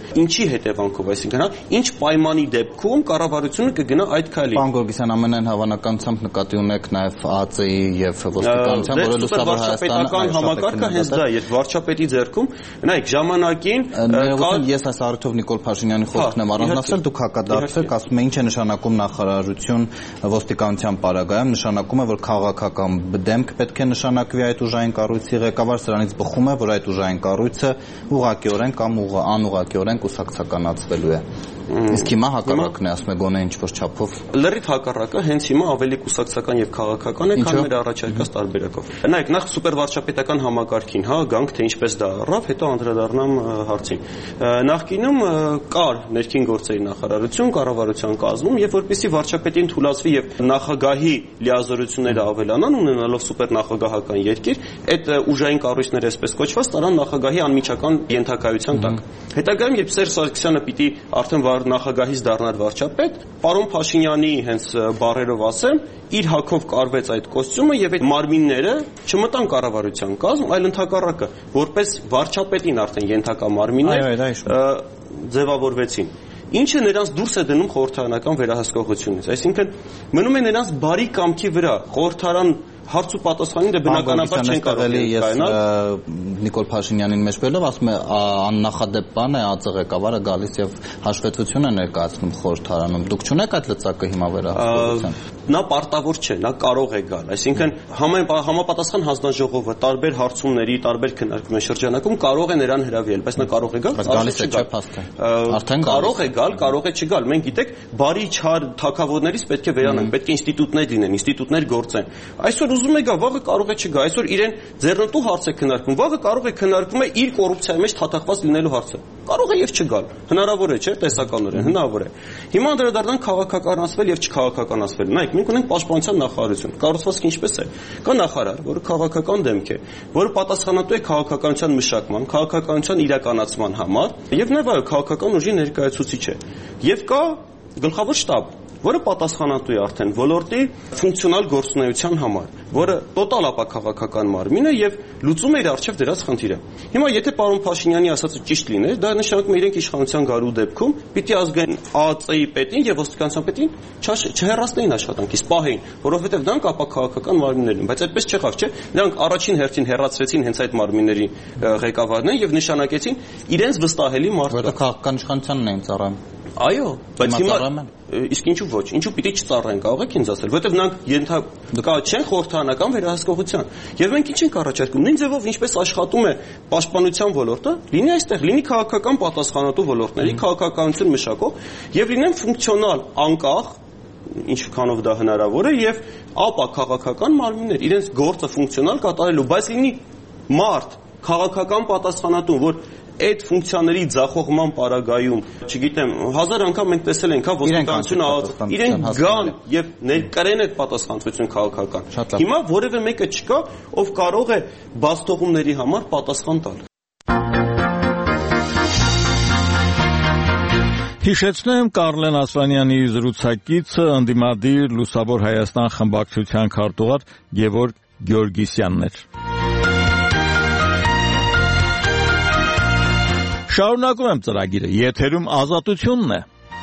Ինչի հետևանքով, այսինքն, հա, ինչ պայմանի դեպքում կառավարությունը կգնա այդ քայլի։ Պարոն Գորգիսյան, ամենայն հավանականությամբ նկատի ունեք նաև ԱԱԾ-ի եւ ոստիկանության, որը լուսավոր Հայաստանը համակարգը հենց դա է, երբ վարչապետի ձեռքում, նայեք, ժամանակին ես այս առիթով Նիկոլ Փաշինյանի խոսքն եմ առանձնացրել, դուք հակադարձեք, ասում եք, ինչ է նշանակում նախարարություն ոստիկանության պարագայում, նշանակում է, որ քաղաքական դեմք պետք է նշանակվի այդ ուժային կառույցի ղեկավար, սրանից բխում է, որ այդ ուժային կառույցը ուղղակիորեն կամ անուղղակիորեն կուսակցականացվելու է։ Իսկ հիմա հակառակն է, ասում է գոնե ինչ-որ չափով։ Լրիվ հակառակը հենց հիմա ավելի կուսակցական եւ քաղաքական է, քան մեր առաջարկած տարբերակով։ Նայեք, նախ սուպերվարչապետական համակարգին, հա, գանք թե ինչպես դա առավ, հետո անդրադառնամ հարցին։ Նախկինում կար ներքին գործերի նախարարություն, կառավարության կազմում, եւ որպեսզի վարչապետին թույլատրվի եւ նախագահի լիազորությունները ավելանան, ունենալով սուպերնախագահական երկիր, այդ ուժային կառույցները այսպես կոչված տարան նախագահի անմիջական ենթակայության տակ։ Հետագայում, երբ Սերժ Սարգսյանը պիտի արդեն նախագահից դառնալ վարչապետ, պարոն Փաշինյանի հենց բառերով ասեմ, իր հագով կարվեց այդ կոստյումը եւ այդ մարմինները չմտան կառավարության կազմ, այլ ընդհակառակը, որպես վարչապետին արդեն ենթակա մարմիններ ձևավորվեցին։ Ինչը նրանց դուրս է դնում խորհրդարանական վերահսկողությունից, այսինքն մնում է նրանց բարի կամքի վրա, խորհրդարան հարց ու պատասխանին դե բնականաբար չեն կարող կայանալ։ Նիկոլ Փաշինյանին մեջ բերելով ասում է աննախադեպ բան է ԱԱԾ ղեկավարը գալիս եւ հաշվետվություն է ներկայացնում խորհրդարանում։ Դուք չունեք այդ լծակը հիմա վերահսկողության։ Նա պարտավոր չէ, նա կարող է գալ, այսինքն համապատասխան հանձնաժողովը տարբեր հարցումների, տարբեր քննարկումների շրջանակում կարող է նրան հրավիրել, բայց նա կարող է գալ, գալիս է չէ փաստը։ Արդեն կարող է գալ, կարող է չգալ։ Մենք գիտեք, բարի չար թագավորներից պետք է վերանանք, պետք է ինստիտուտներ լինեն, ինստիտուտներ գործեն։ Այսօր ուզում է գա, վաղը կարող է չգա։ Այսօր իրեն ձեռնտու հարց է քննարկվում, վաղը կարող է քննարկվում է իր կոռուպցիայի մեջ թաթախված լինելու հարցը։ Կարող է եւ չգալ։ Հնարավոր է, չէ՞, տեսականորեն, հնարավոր է։ Հիմա անդրադառնանք քաղաքականացվել եւ չքաղաքականացվել։ Նայեք, մենք ունենք պաշտպանության նախարարություն։ Կառուցվածքը ինչպես է։ Կա նախարար, որը քաղաքական դեմք է, որը պատասխանատու է քաղաքականության մշակման, քաղաքականության իրականացման համար, եւ նաեւ այո, քաղաքական ուժի ներկայացուցիչ է։ Եվ կա գլխավոր շտաբ, որը պատասխանատու է արդեն ոլորտի ֆունկցիոնալ գործունեության համար, որը տոտալ ապաքաղաքական մարմին է եւ լուծում է իր առջեւ դրած խնդիրը։ Հիմա եթե պարոն Փաշինյանի ասածը ճիշտ լիներ, դա նշանակում է իրենք իշխանության գարու դեպքում պիտի ազգային ԱԱԾ-ի պետին եւ ոստիկանության պետին չհեռացնեին աշխատանքից, պահեին, որովհետեւ դրանք ապաքաղաքական մարմիններ են, բայց այդպես չեղավ, չէ՞։ Նրանք առաջին հերթին հեռացրեցին հենց այդ մարմինների ղեկավարներին եւ նշանակեցին իրենց վստահելի մարդկանց։ Որը քաղաքական իշխանությանն էին ծառայում։ Այո, բայց հիմա իսկ ինչու ոչ, ինչու պիտի չծառայեն, կարող եք ինձ ասել, որովհետև նրանք ենթակա չեն խորհրդարանական վերահսկողության։ Եվ մենք ինչ ենք առաջարկում, նույն ձևով ինչպես աշխատում է պաշտպանության ոլորտը, լինի այստեղ, լինի քաղաքական պատասխանատու ոլորտների, քաղաքականություն մշակող եւ լինեն ֆունկցիոնալ, անկախ, ինչքանով դա հնարավոր է, եւ ապա քաղաքական մարմիններ իրենց գործը ֆունկցիոնալ կատարելու, բայց լինի մարդ, քաղաքական պատասխանատու, որ այդ ֆունկցիաների ձախողման պարագայում, չգիտեմ, հազար անգամ մենք տեսել ենք, հա, ոստիկանությունը իրենք գան եւ ներկրեն այդ պատասխանատվություն քաղաքական։ Հիմա որևէ մեկը չկա, ով կարող է բացթողումների համար պատասխան տալ։ Հիշեցնեմ Կարլեն Ասլանյանի զրուցակիցը ընդդիմադիր Լուսավոր Հայաստան խմբակցության քարտուղար Գևորգ Գեորգիսյանն էր։ Շարունակում եմ ծրագիրը, եթերում Ազատությունն է։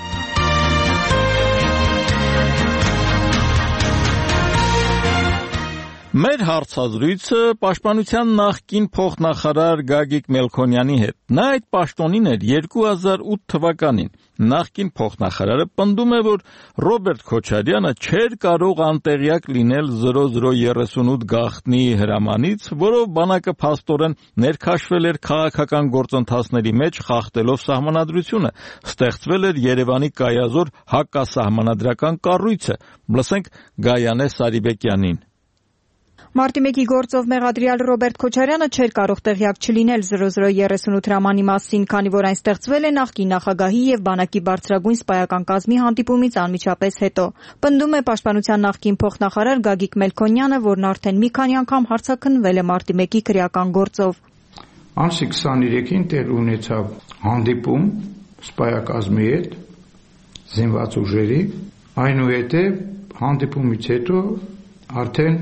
Մեր հարցազրույցը պաշտպանության նախկին փոխնախարար Գագիկ Մելքոնյանի հետ։ Նա այդ պաշտոնին էր երկու հազար ութ թվականին։ Նախկին փոխնախարարը պնդում է, որ Ռոբերտ Քոչարյանը չէր կարող անտեղյակ լինել զրո զրո երեսունութ գաղտնի հրամանից, որով բանակը փաստորեն ներքաշվել էր քաղաքական գործընթացների մեջ, խախտելով սահմանադրությունը։ Ստեղծվել էր Երևանի կայազոր հակասահմանադրական կառույցը։ Լսենք Գայանե Սարիբեկյանին։ Մարտի մեկի գործով մեղադրյալ Ռոբերտ Քոչարյանը չէր կարող տեղյակ չլինել զրո զրո երեսունութ հրամանի մասին, քանի որ այն ստեղծվել է նախկին նախագահի եւ բանակի բարձրագույն սպայական կազմի հանդիպումից անմիջապես հետո։ Պնդում է պաշտպանության նախկին փոխնախարար Գագիկ Մելքոնյանը, որն արդեն մի քանի անգամ հարցաքննվել է Մարտի մեկի քրեական գործով։ Ամսի քսաներեքին տեղ ունեցավ հանդիպում սպայակազմի հետ, զինված ուժերի, այնուհետև հանդիպումից հետո արդեն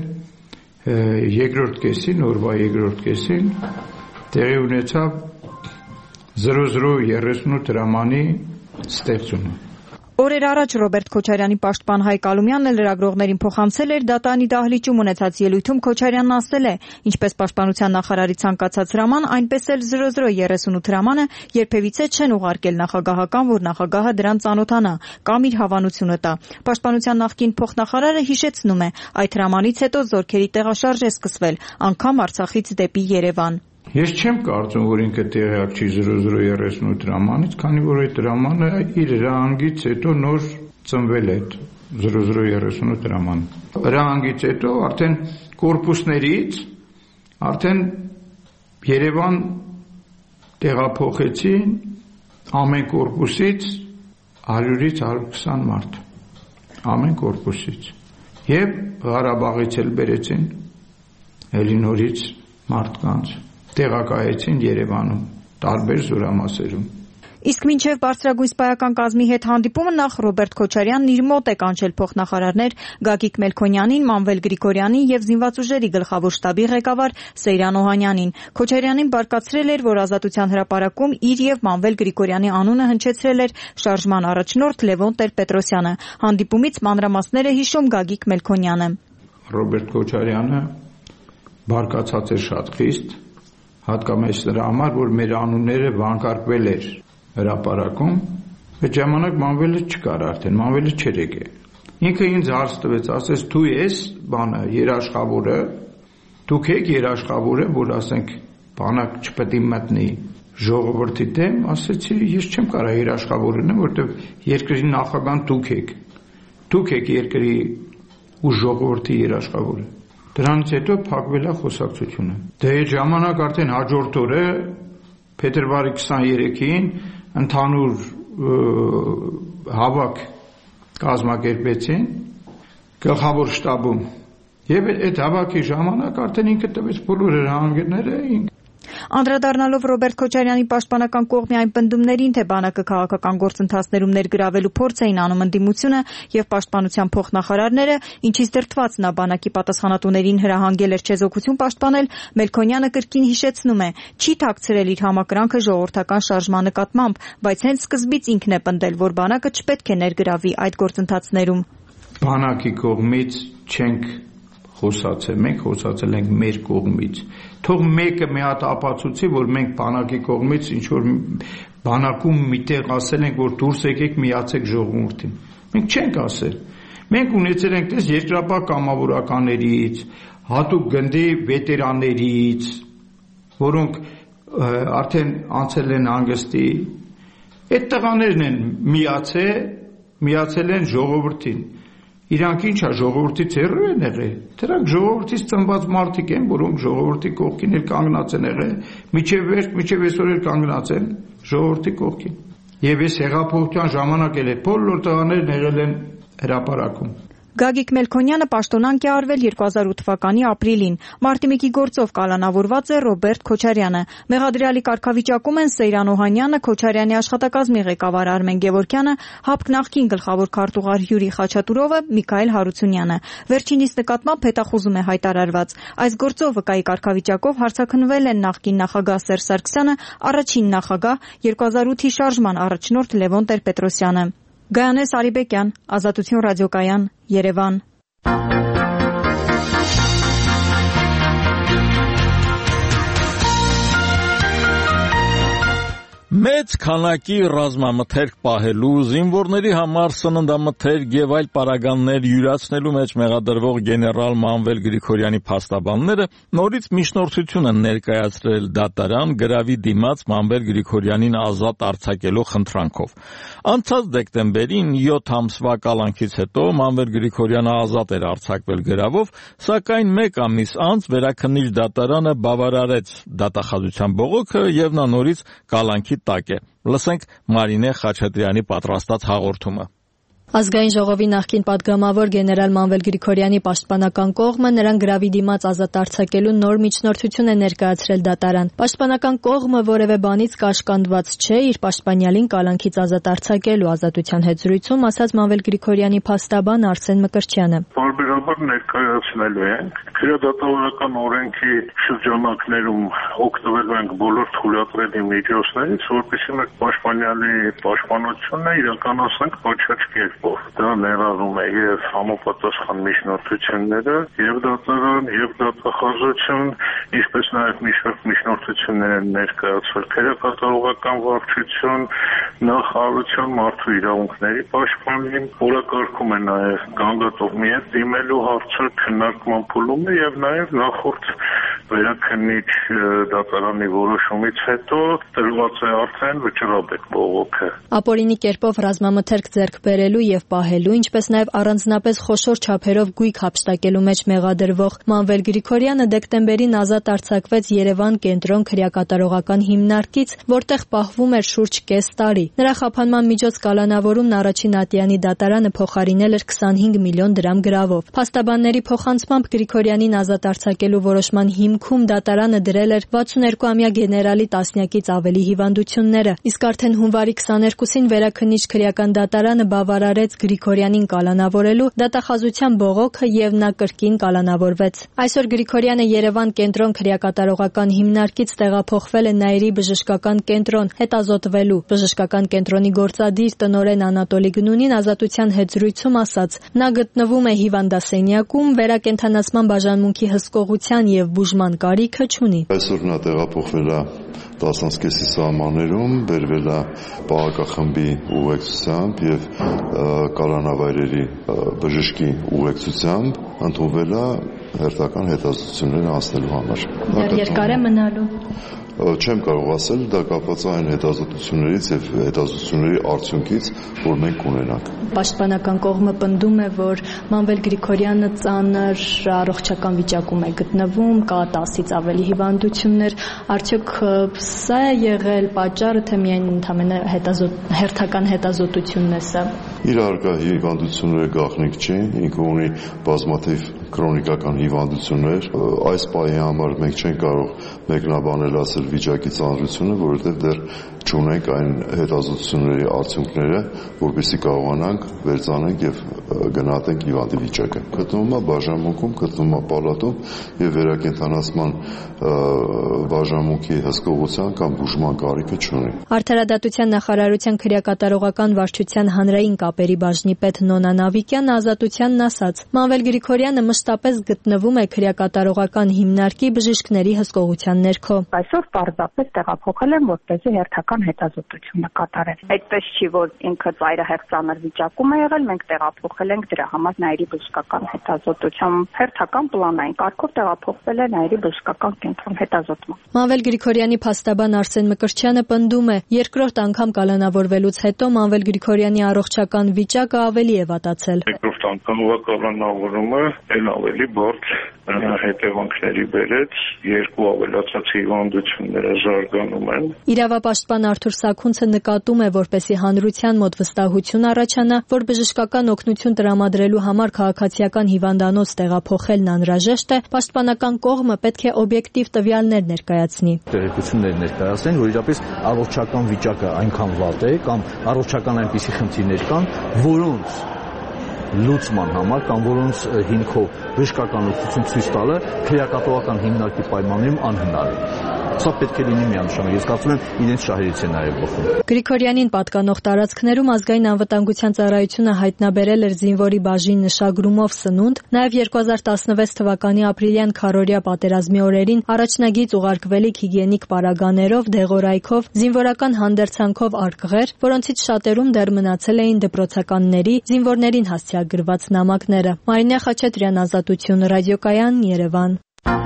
երկրորդ կեսին, օրվա երկրորդ կեսին տեղի ունեցավ զրո զրո երեսունութ հրամանի ստեղծումը։ Օրեր առաջ Ռոբերտ Քոչարյանի պաշտպան Հայկ Ալումյանն լրագրողներին փոխանցել էր դատարանի դահլիճում ունեցած ելույթում Քոչարյանն ասել է, ինչպես պաշտպանության նախարարի ցանկացած հրաման, այնպես էլ զրո զրո երեսունութ հրամանը երբևիցե չեն ուղարկել նախագահական, որ նախագահը դրան ծանոթանա կամ իր հավանությունը տա։ Պաշտպանության նախկին փոխնախարարը հիշեցնում է, այդ հրամանից հետո զորքերի տեղաշարժ է սկսվել, անգամ Արցախից դեպի Երևան։ Ես չեմ կարծում, որ ինքը տեղյակ չի զրո զրո երեսունութ հրամանից, քանի որ այդ հրամանը իր հրահանգից հետո նոր ծնվել է զրո զրո երեսունութ հրամանը։ Հրահանգից հետո արդեն կորպուսներից արդեն Երևան տեղափոխեցին ամեն կորպուսից հարյուրից հարյուր քսան մարդ։ Ամեն կորպուսից։ Եվ Ղարաբաղից էլ բերեցին Էլինորից մարդկանց տեղակայեցին Երևանում, տարբեր զորամասերում։ Իսկ մինչև բարձրագույն սպայական կազմի հետ հանդիպումը նախ Ռոբերտ Քոչարյանն իր մոտ է կանչել փոխնախարարներ Գագիկ Մելքոնյանին, Մանվել Գրիգորյանին եւ զինված ուժերի գլխավոր շտաբի ղեկավար Սեյրան Օհանյանին։ Քոչարյանին բարկացրել էր, որ Ազատության հրապարակում իր եւ Մանվել Գրիգորյանի անունը հնչեցրել էր շարժման առաջնորդ Լևոն Տեր-Պետրոսյանը։ Հանդիպումից մանրամասները հիշում Գագիկ Մելքոնյանը։ Ռոբերտ Քոչարյանը բարկացած էր շատ խիստ, հատկապես նրա համար, որ մեր անունները վանկարկվել էր հրապարակում, այդ ժամանակ Մանվելը չկար արդեն, Մանվելը չէր եկել։ Ինքը ինձ հարց տվեց, ասեց դու ես բանը երաշխավորը, դուք եք երաշխավորը, որ ասենք բանակ չպետք է մտնի ժողովրդի դեմ, ասեցի ես չեմ կարող երաշխավոր լինեմ, որովհետև երկրի նախագահան դուք եք։ Դուք եք երկրի ու ժողովրդի երաշխավորը։ Դրանից հետո փակվել է խոսակցությունը։ Դե այդ ժամանակ արդեն հաջորդ օրը փետրվարի քսաներեքին ընդհանուր հավաք կազմակերպեցին գլխավոր շտաբում։ Եվ այդ հավաքի ժամանակ արդեն ինքը տվեց բոլոր հրահանգները։ Անդրադառնալով Ռոբերտ Քոչարյանի պաշտպանական կողմի այն պնդումներին, թե բանակը քաղաքական գործընթացներում ներգրավելու փորձ էին անում ընդդիմությունը եւ պաշտպանության փոխնախարարները, ինչից դրդված նա բանակի պատասխանատուներին հրահանգել էր չեզոքություն պաշտպանել, Մելքոնյանը կրկին հիշեցնում է, չի թաքցրել իր համակրանքը ժողովրդական շարժման նկատմամբ, բայց հենց սկզբից ինքն է պնդել, որ բանակը չպետք է ներգրավի այդ գործընթացներում։ Բանակի կողմից չենք խոսացել, մենք խոսացել ենք մեր կողմից։ Թող մեկը մի հատ ապացուցի, որ մենք բանակի կողմից ինչ որ բանակում միտեղ ասել ենք, որ դուրս եկեք միացեք ժողովրդին։ Մենք չենք ասել։ Մենք ունեցել ենք դες երկրապահ կամավորականներից, հատուկ գնդի վետերաններից, որոնք արդեն անցել են հանգստի։ Այդ տղաներն են միացել, միացել են ժողովրդին։ Իրանք ինչա ժողովրդից հեռու են եղել։ Դրանք ժողովրդից ծնված մարդիկ են, որոնք ժողովրդի կողքին էլ կանգնած են եղել, միջև վերջ, միջև այսօր էլ կանգնած են ժողովրդի կողքին։ Եվ այս հեղափոխության ժամանակ էլ այդ բոլոր տղաներն եղել են հրապարակում։ Գագիկ Մելքոնյանը պաշտոնանկ է արվել երկու հազար ութ թվականի ապրիլին։ Մարտի մեկի գործով կալանավորված է Ռոբերտ Քոչարյանը։ Մեղադրյալի կարգավիճակում են Սեյրան Օհանյանը, Քոչարյանի աշխատակազմի ղեկավար Արմեն Գևորգյանը, ՀԱՊԿ նախկին գլխավոր քարտուղար Յուրի Խաչատուրովը, Միքայել Հարությունյանը։ Վերջինիս նկատմամբ հետախուզում է հայտարարված։ Այս գործով վկայի կարգավիճակով հարցաքննվել են նախկին նախագահ Սերժ Սարգսյանը, առաջին նախագահ երկու հազար ութի շարժման առաջնորդ Լևոն Տեր-Պետրոսյանը։ Գայանե Սարիբեկյան, Ազատություն ռադիոկայան, Երևան։ Մեծ քանակի ռազմամթերք պահելու, զինվորների համար սննդամթերք եւ այլ պարագաներ յուրացնելու մեջ մեղադրվող գեներալ Մանվել Գրիգորյանի փաստաբանները նորից միջնորդություն են ներկայացրել դատարան գրավի դիմաց Մանվել Գրիգորյանին ազատ արձակելու խնդրանքով։ Անցած դեկտեմբերին յոթ ամսվա կալանքից հետո Մանվել Գրիգորյանը ազատ էր արձակվել գրավով, սակայն մեկ ամիս անց Վերաքննիչ դատարանը բավարարեց դատախազության բողոքը եւ նա նորից կալանքի տակ է։ Լսենք Մարինե Խաչատրյանի պատրաստած հաղորդումը։ Ազգային ժողովի նախկին падգամավոր գեներալ Մանվել Գրիգորյանի պաշտպանական կողմը նրան գրավի դիմաց ազատ արձակելու նոր միջնորդություն է ներկայացրել դատարան։ Պաշտպանական կողմը որևէ բանից կաշկանդված չէ իր պաշտպանյալին կալանքից ազատ արձակելու ազատության հետ զրույցում ասաց Մանվել Գրիգորյանի փաստաբան Արսեն Մկրտչյանը։ Որ պարբերաբար ներկայացնելու ենք։ Քրեադատավորական օրենքի շրջանակներում օգտվելու ենք բոլոր թույլատրելի միջոցներից, որպեսզի մեր պաշտպանյալի պաշտպանությունը իրականացնենք պատշաճ կերպով։ Դա ներառում է եւ համապատասխան միջնորդությունները, եւ դատարան, եւ դատախազություն, ինչպես նաեւ մի շարք միջնորդություններ են ներկայացվել քրեակատարողական վարչություն, նախարարություն, մարդու իրավունքների պաշտպանին, օրակարգում է նաեւ գանգատողի հետ դիմելու հարցը, քննարկման փուլում է եւ նաեւ նախորդ վերաքննիչ դատարանի որոշումից հետո տրված է արդեն վճռաբեկ բողոքը։ Ապօրինի կերպով ռազմամթերք ձեռք բերելու եւ պահելու, ինչպես նաեւ առանձնապես խոշոր չափերով գույք հափշտակելու մեջ մեղադրվող Մանվել Գրիգորյանը դեկտեմբերին ազատ արձակվեց Երևան կենտրոն քրեակատարողական հիմնարկից, որտեղ պահվում էր շուրջ կես տարի։ Նրա խափանման միջոց կալանավորումն առաջին ատյանի դատարանը փոխարինել էր քսանհինգ միլիոն դրամ գրավով։ Փաստաբանների փոխանցմամբ Գրիգորյանին ազատ արձակելու որոշման հիմքում դատարանը դրել էր վաթսունհերկուամյա գեներալի տասնյակից ավելի հիվանդությունները, իսկ արդեն հունվարի քսաներկուսին վերաքննիչ քրեական դատարանը բավարարեց Գրիգորյանին կալանավորելու դատախազության բողոքը եւ նա կրկին կալանավորվեց։ Այսօր Գրիգորյանը Երևան կենտրոն քրեակատարողական հիմնարկից տեղափոխվել է Նաիրի բժշկական կենտրոն հետազոտվելու։ Բժշկական կենտրոնի գործադիր տնօրեն Անատոլի Գնունին ազատության հետ զրույցում ասաց. նա գտնվում է հիվանդասենյակում, վերակենդանացման բաժանմունքի հսկողության եւ բուժման կարիքը չունի։ Այսօր նա տեղափոխվել է Տասնասկեսի սահմաններում, բերվել է պահակախմբի ուղեկցությամբ եւ կալանավայրերի բժշկի ուղեկցությամբ ընդունվել է հերթական հետազոտություններ անցնելու համար։ Երկար է մնալու։ Չեմ կարող ասել, դա կապված է այն հետազոտություններից եւ հետազոտությունների արդյունքից, որ մենք ունենանք։ Պաշտպանական կողմը պնդում է, որ Մանվել Գրիգորյանը ծանր առողջական վիճակում է գտնվում, կա տասից ավելի հիվանդություններ, արդյոք սա է եղել պատճառը, թե միայն ընդամենը հերթական հետազոտությունն է սա։ Իր արկա հիվանդությունները գաղտնիք չի, ինքը ունի բազմաթիվ քրոնիկական հիվանդություններ։ Այս պահի համար մենք չենք կարող մեկնաբանել ասել վիճակի ծանրությունը, որովհետև դեռ չունենք այն հետազոտությունների արդյունքները, որպեսզի կարողանանք վերցանենք եւ գնահատենք հիվանդի վիճակը։ Գտնվում է բաժանմունքում, գտնվում է պալատում եւ վերակենդանացման բաժանմունքի հսկողության կամ բուժման կարիքը չունի։ Արդարադատության նախարարության քրեակատարողական վարչության հանրային կապերի բաժնի պետ Նոնա Նավիկյանը ազատությանն ասաց. Մանվել Գրիգորյանը մշտապես գտնվում է քրեակատարողական հիմնարկի բժիշկների հսկողության ներքո։ Այսօր պարզապես տեղափոխել եմ, որպեսզի հերթական հետազոտությունը կատարել։ Այդպես չի, որ ինքը ծայրահեղ ծանր վիճակում է եղել, մենք տեղափոխել ենք դրա համար Նաիրի բժշկական հետազոտության հերթական պլանային կարգով տեղափոխվել է Նաիրի բժշկական կենտրոն հետազոտման։ Մանվել Գրիգորյանի փաստաբան Արսեն Մկրտչյանը պնդում է, երկրորդ անգամ կալանավորվելուց հետո Մանվել Գրիգորյանի առողջական վիճակը ավելի է վատացել։ Երկրորդ անգամ կալանավորումը էլ ավելի բարդ հետևանքների բերեց, երկու ավելացած հիվանդությունները զարգանում են։ Իրավապաշտպան Արթուր Սաքունցը նկատում է, որպեսզի հանրության մոտ վստահություն առաջանա, որ բժշկական օգնություն տրամադրելու համար քաղաքացիական հիվանդանոց տեղափոխելն անհրաժեշտ է, պաշտպանական կողմը պետք է օբյեկտիվ տվյալներ ներկայացնի։ Տեղեկություններ ներկայացնեն, որ իրապես առողջական վիճակը այնքան վատ է կամ առողջական այնպիսի խնդիրներ կան, որոնց լուծման համար կամ որոնց հիմքով բժշկական օգնություն ցույց տալը քրեակատարողական հիմնարկի պայմաններում անհնար է։ Սա պետք է լինի միանշանակ։ Ես կարծում եմ իրենց շահերից է նաև բխում։ Գրիգորյանին պատկանող տարածքներում ազգային անվտանգության ծառայությունը հայտնաբերել էր զինվորի բաժին նշագրումով սնունդ, նաև երկու հազար տասնվեց թվականի ապրիլյան քառօրյա պատերազմի օրերին առաջնագիծ ուղարկվելիք հիգիենիկ պարագաներով, դեղորայքով, զինվորական հանդերձանքով արկղեր, որոնցից շատերում դեռ մնացել էին դպրոցականների, զինվորներին հասցեագրված նամակները։ Մարինե Խաչատրյան, Ազատություն, ռադիոկայան, Երևան։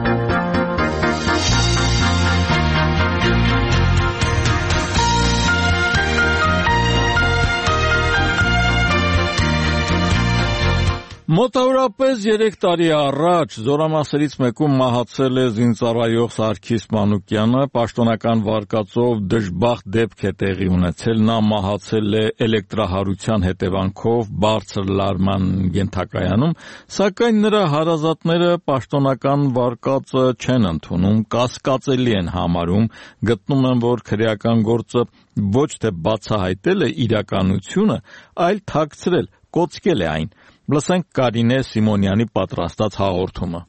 Մոտավորապես երեք տարի առաջ զորամասերից մեկում մահացել է զինծառայող Սարգիս Մանուկյանը, պաշտոնական վարկածով դժբախտ դեպք է տեղի ունեցել, նա մահացել է էլեկտրահարության հետևանքով բարձր լարման ենթակայանում, սակայն նրա հարազատները պաշտոնական վարկածը չեն ընդունում, կասկածելի են համարում, գտնում են, որ քրեական գործը ոչ թե բացահայտել է իրականությունը, այլ թաքցրել, կոծկել է այն։ Լսենք Կարինե Սիմոնյանի պատրաստած հաղորդումը։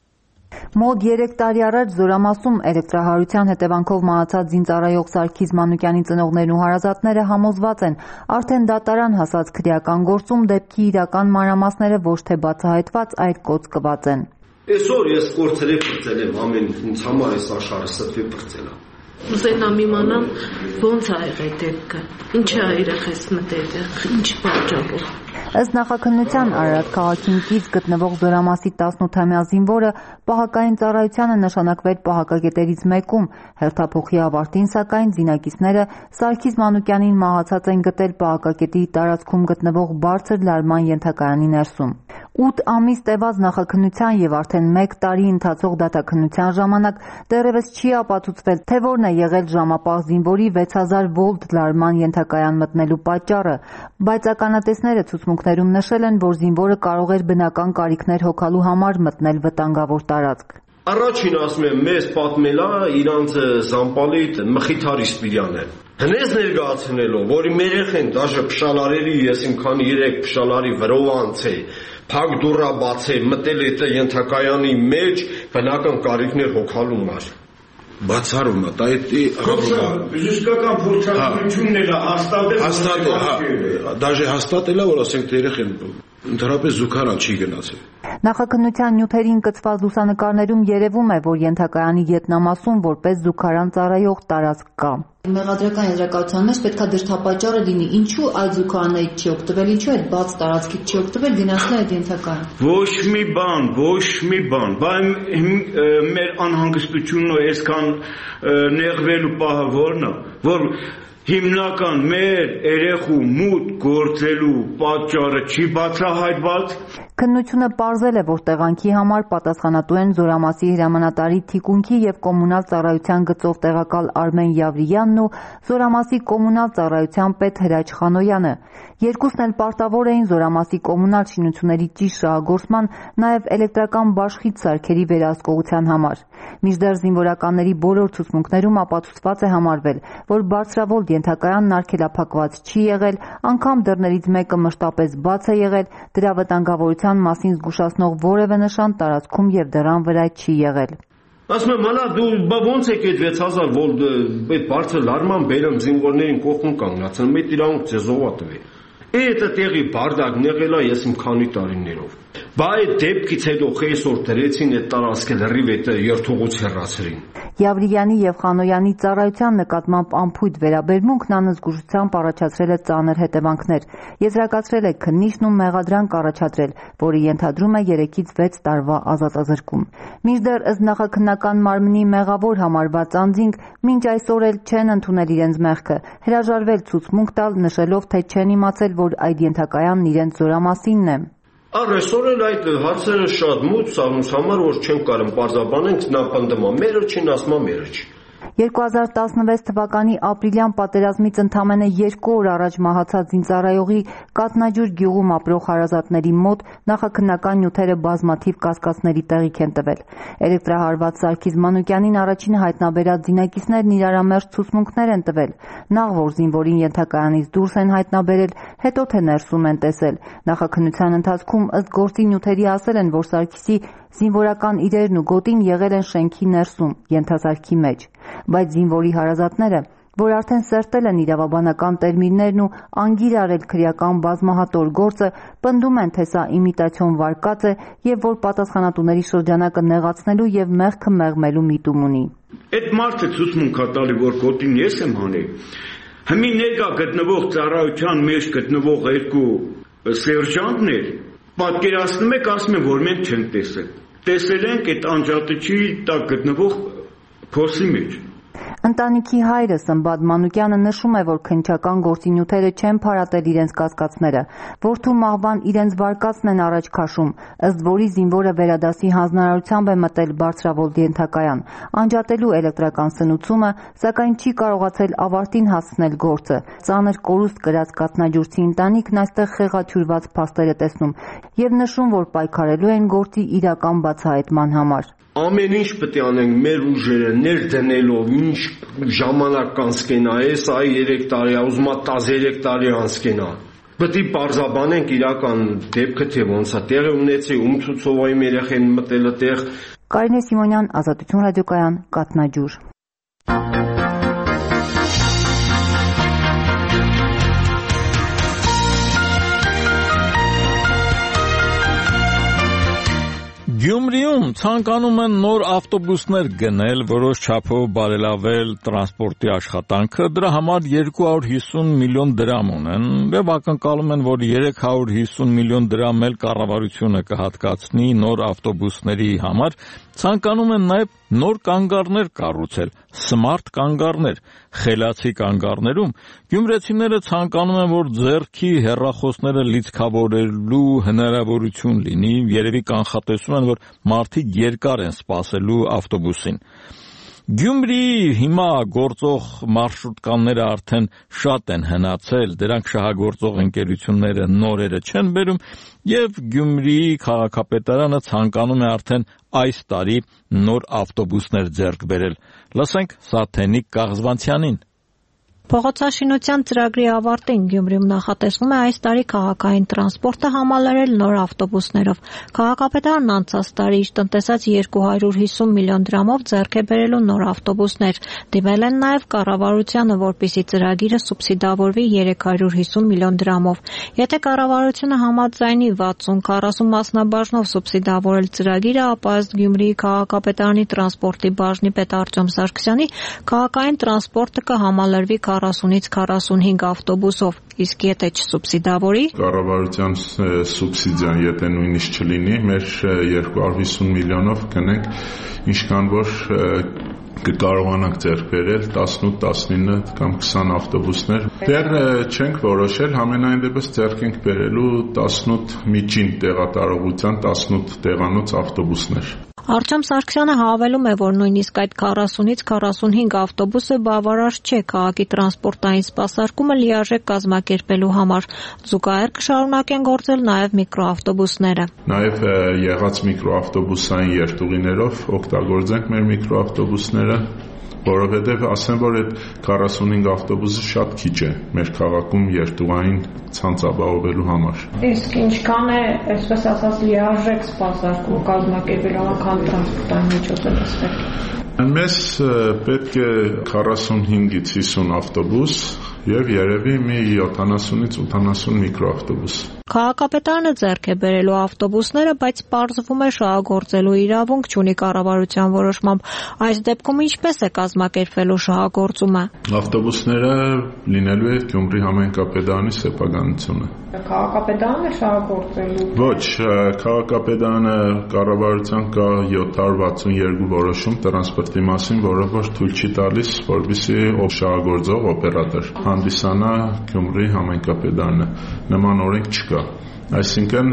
Մոտ երեք տարի առաջ Զորամասում էլեկտրահարության հետևանքով մահացած զինծառայող Սարգիս Մանուկյանի ծնողներն ու հարազատները համոզված են, արդեն դատարան հասած քրեական գործում դեպքի իրական մանրամասները ոչ թե բացահայտված, այլ կոծկված են։ Այսօր ես կորցրի փրկել եմ ամեն ինձ համար այս աշխարհը ստվի փրկել։ Ուզենամ իմանամ ոնց ա եղել դեպքը, ինչ ա երեխես մտել, ինչ պատճառով։ Ըստ նախաքննության Արարատ քաղաքին կից գտնվող Զորամասի տասնութամյա զինվորը պահակային ծառայությանը նշանակվել պահակակետերից մեկում, հերթափոխի ավարտին սակայն զինակիցները Սարգիս Մանուկյանին մահացած են գտել պահակակետի տարածքում գտնվող բարձր լարման ենթակայանի ներսում։ ութ ամիս տևած նախաքննության եւ արդեն մեկ տարի ընթացող դատաքննության ժամանակ դեռևս չի ապացուցվել, թե որն է եղել ժամապահ զինվորի վեց հազար վոլտ լարման ենթակայան մտնելու պատճառը, բայց ականատեսները ցուցմունքներում նշել են, որ զինվորը կարող էր բնական կարիքներ հոգալու համար մտնել վտանգավոր տարածք։ Առաջին ասում եմ, մեզ պատմելա իրանց Զամպալիտ Մխիթարի Սպիրյանը։ Հնես ներկայացնելով, որ մեր երեխեն դաժե փշալարերի, ես իմ քանի երեք փշալարի վրով անցե, փակ դուռա բացե, մտել է ենթակայանի մեջ, բնական կարիքներ հոգալու համար։ Բացառում է, դա է բժշկական փորձառությունն է հաստատել, դաժե հաստատել է, որ ասենք երեխեն ընդհանրապես զուգարան չի գնացել։ Նախաքննության նյութերին կցված լուսանկարներում երևում է, որ ենթակայանի գետնամասում որպես զուգարան ծառայող տարածք կա։ Մեղադրական եզրակացության մեջ պետք է դրդապատճառը լինի, ինչու այդ զուգարաններից չի օգտվել, ինչու այդ բաց տարածքից չի օգտվել, գնացնել այդ ենթակայան։ Ոչ մի բան, ոչ մի բան, բայց մեր անհանգստությունն է այսքան նեղվելու պահը որն է, որ հիմնական մեր երեխու մուտք գործելու պատճառը չի բացահայտված։ Քննությունը պարզել է, որ տեղանքի համար պատասխանատու են Զորամասի հրամանատարի թիկունքի եւ կոմունալ ծառայության գծով տեղակալ Արմեն Յավրիյանն ու Զորամասի կոմունալ ծառայության պետ Հրաչ Խանոյանը։ Երկուսն էլ պարտավոր էին Զորամասի կոմունալ շինությունների ճիշտ շահագործման, նաեւ էլեկտրական բաշխից սարքերի վերահսկողության համար։ Մինչդեռ զինվորականների բոլոր ցուցմունքներում ապացուցված է համարվել, որ բարձրավոլտ ենթակայանն արգելափակված չի եղել, անգամ դռներից մեկը մշտապես բաց է եղել, դրա վտանգավորության մասին զգուշացնող որևէ նշան տարածքում եւ դռան վրա չի եղել։ Ասում եմ, հալա դու բա ոնց եք այդ վեց հազար վոլտ այդ բարձր լարման բերեմ զինվորներին կողքուն կանգնացան, մեծ իրանք ձեզովա տվի։ Էդը տեղի բարդակն եղել է ես իմ քանի տարիներով։ Բա այդ դեպքից հետո խեսոր դրեցին այդ տարածքը լրիվ այդ երթուղուց հեռացրին։ Յավրիյանի եւ Խանոյանի ծառայության նկատմամբ անփույթ վերաբերմունքն անզգուշությամբ առաջացրել է ծանր հետևանքներ։ Եզրակացրել է քննիչն ու մեղադրանք առաջադրել, որը ենթադրում է երեքից վեց տարվա ազատազրկում։ Մինչդեռ ըստ նախաքննական մարմնի մեղավոր համարված անձինք մինչ այսօր էլ չեն ընդունել իրենց մեղքը, հրաժարվել ցուցմունք տալ, նշելով, թե չեն իմացել, որ այդ ենթակայանն իրենց Զորամասինն է։ Այսօր էլ այդ հարցերը շատ մուտ սաղմուս համար, որ չեն կարում պարզաբանենք, նա պնդում է մերը չին, ասում է մերը չի։ երկու հազար տասնվեց թվականի ապրիլյան պատերազմից ընդամենը երկու օր առաջ մահացած զինծառայողի Կատնաջուր գյուղում ապրող հարազատների մոտ նախաքննական նյութերը բազմաթիվ կասկածների տեղիք են տվել։ Էլեկտրահարված Սարգիս Մանուկյանին առաջին հայտնաբերած զինակիցներն իրարամերժ ցուցմունքներ են տվել։ Նախ որ զինվորին ենթակայանից դուրս են հայտնաբերել, հետո թե ներսում են տեսել։ Նախաքննության ընթացքում ըստ գործի նյութերի ասել են, որ Սարգիսի զինվորական իրերն ու գոտին եղել են շենքի ներսում, ենթասարքի մեջ, բայց զինվորի հարազատները, որ արդեն սերտել են իրավաբանական տերմիններն ու անգիր արել քրեական բազմահատոր գործը, պնդում են, թե սա իմիտացիոն վարկած է եւ որ պատասխանատուների շրջանակը նեղացնելու եւ մեղքը մեղմելու միտում ունի։ Այդ մարդը ցուցմունք է տալի, որ գոտին ես եմ հանել։ Հիմի ներկա գտնվող ծառայության մեջ գտնվող երկու սերժանտներ պատկերացնում եք, ասում են, որ մենք չենք տեսել։ Տեսել ենք այդ անջատիչի տակ գտնվող փոսի մեջ։ Ընտանիքի հայրը Սմբատ Մանուկյանը նշում է, որ քննչական գործի նյութերը չեն փարատել իրենց կասկածները, որդու մահվան իրենց վարկածն են առաջ քաշում, ըստ որի զինվորը վերադասի հանձնարարությամբ է մտել բարձրավոլտ ենթակայան, անջատելու էլեկտրական սնուցումը, սակայն չի կարողացել ավարտին հասցնել գործը։ Ծանր կորուստ կրած կատնաջուրցի ընտանիքն այստեղ խեղաթյուրված փաստեր է տեսնում եւ նշում, որ պայքարելու են գործի իրական բացահայտման համար։ Ամեն ինչ պետք է անենք մեր ուժերը ներդնելով, ինչ ժամանակ կանցկենա, այս այ երեք տարի, ուզում է տասներեք տարի անցկենա։ Պետք է բարձաբանենք իրական դեպքը, թե ոնց է տեղի ունեցել, ում ցուցովայի երեխեն մտել այդտեղ։ Կարինե Սիմոնյան, Ազատություն ռադիոկայան, Կատնաջուր։ Գյումրիում ցանկանում են նոր ավտոբուսներ գնել, որոշ չափով բարելավել տրանսպորտի աշխատանքը, դրա համար երկու հարյուր հիսուն միլիոն դրամ ունեն եւ ակնկալում են, որ երեք հարյուր հիսուն միլիոն դրամ էլ կառավարությունը կհատկացնի նոր ավտոբուսների համար։ Ցանկանում են նաև նոր կանգառներ կառուցել, սմարթ կանգառներ։ Խելացի կանգառներում գյումրեցիները ցանկանում են, որ ձեռքի հեռախոսները լիցքավորելու հնարավորություն լինի, երևի կանխատեսում են, որ մարդիկ երկար են սպասելու ավտոբուսին։ Գյումրիի հիմա գործող մարշրուտկաները արդեն շատ են հնացել, դրանք շահագործող ընկերությունները նորերը չեն բերում եւ Գյումրիի քաղաքապետարանը ցանկանում է արդեն այս տարի նոր ավտոբուսներ ձեռք բերել։ Լսենք Սաթենիկ Կաղզվանցյանին։ Փողոցաշինության ծրագրի ավարտին Գյումրիում նախատեսվում է այս տարի քաղաքային տրանսպորտը համալրել նոր ավտոբուսներով։ Քաղաքապետարն անցած տարի իր տնտեսած երկու հարյուր հիսուն միլիոն դրամով ձեռք է բերելու նոր ավտոբուսներ։ Դիմել են նաև կառավարությանը, որպեսզի ծրագիրը սուբսիդավորվի երեք հարյուր հիսուն միլիոն դրամով։ Եթե կառավարությունը համաձայնի վաթսուն քառասուն մասնաբաժնով սուբսիդավորել ծրագիրը, ապա ըստ Գյումրիի քաղաքապետարանի տրանսպորտի բաժնի պետ Արտյոմ Սարգսյանի քաղաքային տրանսպորտը կհամալրվի քառասունից քառասունհինգ ավտոբուսով, իսկ եթե չսուբսիդավորի, կառավարության սուբսիդիան եթե նույնիսկ չլինի, մեր երկու հարյուր հիսուն միլիոնով կնենք, ինչքան որ կկարողանանք ձեռք բերել տասնութ, տասնինը կամ քսան ավտոբուսներ։ Դեռ չենք որոշել, համենայն դեպս ձեռք ենք բերելու տասնութ միջին տեղատարողության տասնութ տեղանոց ավտոբուսներ։ Արտյոմ Սարգսյանը հավելում է, որ նույնիսկ այդ քառասունից քառասունհինգ ավտոբուսը բավարար չէ քաղաքի տրանսպորտային սպասարկումը լիարժեք կազմակերպելու համար։ Զուգահեռ կշարունակեն գործել նաև միկրոավտոբուսները։ Նաև եղած միկրոավտոբուսային երթուղիներով օգտագործենք մեր միկրոավտոբուսները, որովհետև ասեմ, որ այդ քառասունհինգ ավտոբուսը շատ քիչ է մեր քաղաքում երթուղային ցանց ապահովելու համար։ Իսկ ինչքան է, այսպես ասած, լիարժեք սպասարկում կազմակերպելու անգամ տրանսպորտային միջոցը նստել։ Մեզ պետք է քառասունհինգից հիսուն ավտոբուս եւ երևի մի յոթանասունից ութանասուն միկրոավտոբուս։ Քաղաքապետարանը ձեռք է բերելու ավտոբուսները, բայց պարզվում է շահագործելու իրավունք չունի կառավարության որոշմամբ։ Այս դեպքում ինչպես է կազմակերպվելու շահագործումը։ Ավտոբուսները լինելու է Գյումրի համայնքապետարանի սեփականությունը։ Քաղաքապետարանը շահագործելու։ Ոչ, քաղաքապետարանը կառավարության կա յոթ հարյուր վաթսուն երկու որոշում տրանսպորտի մասին, որը որ թույլ չի տալիս, որպեսզի շահագործող օպերատոր հանդիսանա Գյումրի համայնքապետարանը։ Նման օրենք չկա։ Այսինքն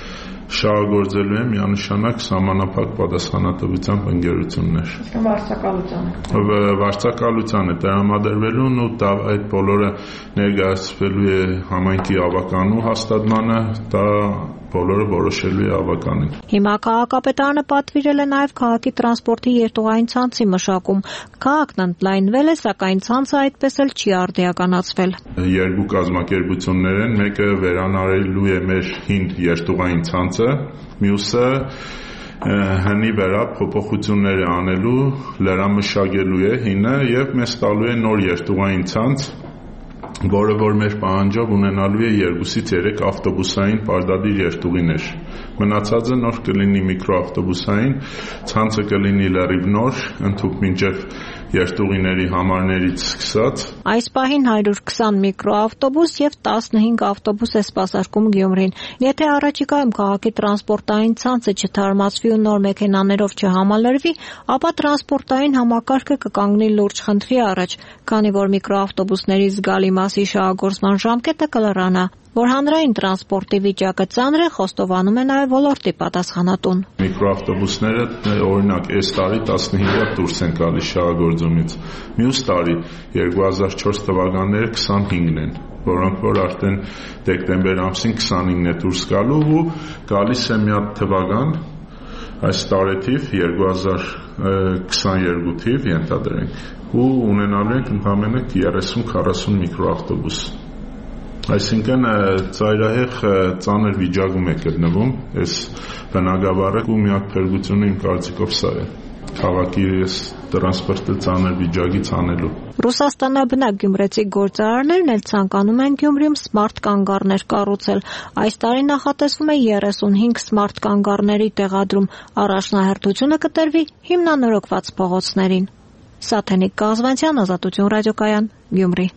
շահագործելու է միանշանակ սահմանափակ պատասխանատվությամբ ընկերություններ։ Վարձակալությանը։ Վարձակալությանը տրամադրվելուն ու այդ բոլորը ներկայացվելու է համայնքի ավականու հաստատմանը, դա բոլորը որոշելու է ավականին։ Հիմա քաղաքապետարանը պատվիրել է նաև քաղաքի տրանսպորտի երթուղային ցանցի մշակում։ Քաղաքն ընդլայնվել է, սակայն ցանցը այդպես էլ չի արդիականացվել։ Երկու կազմակերպություններ են, մեկը վերանայելու է մեր հին երթուղային ցանցը, մյուսը հնի վրա փոփոխություններ է անելու, լրամշակելու է հինը եւ մեզ տալու է նոր երթուղային ցանց, որը որ մեր պահանջով ունենալու է երկուսից երեք ավտոբուսային պարտադիր երթուղիներ։ Մնացածը նոր կլինի միկրոավտոբուսային, ցանցը կլինի լրիվ նոր, ընդհուպ մինչև երթուղիների համարներից սկսած։ Այս պահին հարյուր քսան միկրոավտոբուս եւ տասնհինգ ավտոբուս է սպասարկում Գյումրին։ Եթե առաջիկայում քաղաքի տրանսպորտային ցանցը չթարմացվի ու նոր մեքենաներով չհամալրվի, ապա տրանսպորտային համակարգը կկանգնի լուրջ խնդրի առաջ, քանի որ միկրոավտոբուսների զգալի մասի շահագործման ժամկետը կլրանա։ Որ հանրային տրանսպորտի վիճակը ծանր է, խոստովանում է նաև ոլորտի պատասխանատուն։ Միկրոավտոբուսները օրինակ այս տարի տասնհինգ հատ դուրս են գալիս շահագործումից։ Մյուս տարի երկու հազար չորս թվականները քսանհինգն են, որոնք որ արդեն դեկտեմբեր ամսին քսանհինգն է դուրս գալու ու գալիս է մի հատ թվական, այս տարեթիվ երկու հազար քսաներկու թիվ ենթադրենք ու ունենալու ենք ընդամենը երեսուն քառասուն միկրոավտոբուս։ Այսինքն ծայրահեղ ծանր վիճակում է գտնվում այս բնակավարը ու միակ փրկությունը իմ կարծիքով սա է քաղաքի տրանսպորտը ծանր վիճակից անելու։ Ռուսաստանաբնակ գյումրեցի գործարարներն էլ ցանկանում են Գյումրիում սմարթ կանգառներ կառուցել։ Այս տարի նախատեսվում է երեսունհինգ սմարթ կանգառների տեղադրում, առաջնահերթությունը կտրվի հիմնանորոգված փողոցներին։ Սաթենիկ Կազվանցյան, Ազատություն ռադիոկայան, Գյումրի։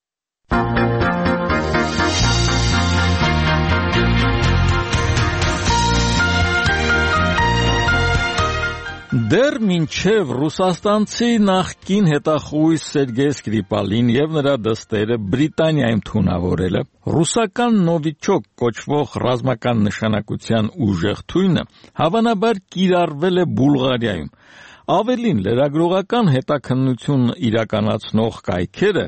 Դեռ մինչև ռուսաստանցի նախկին հետախույս Սերգեյ Սկրիպալին եւ նրա դստերը Բրիտանիայում թունավորելը, ռուսական նովիչոկ կոչվող ռազմական նշանակության ուժեղ թույնը հավանաբար կիրառվել է Բուլղարիայում։ Ավելին, լրագրողական հետաքննություն իրականացնող կայքերը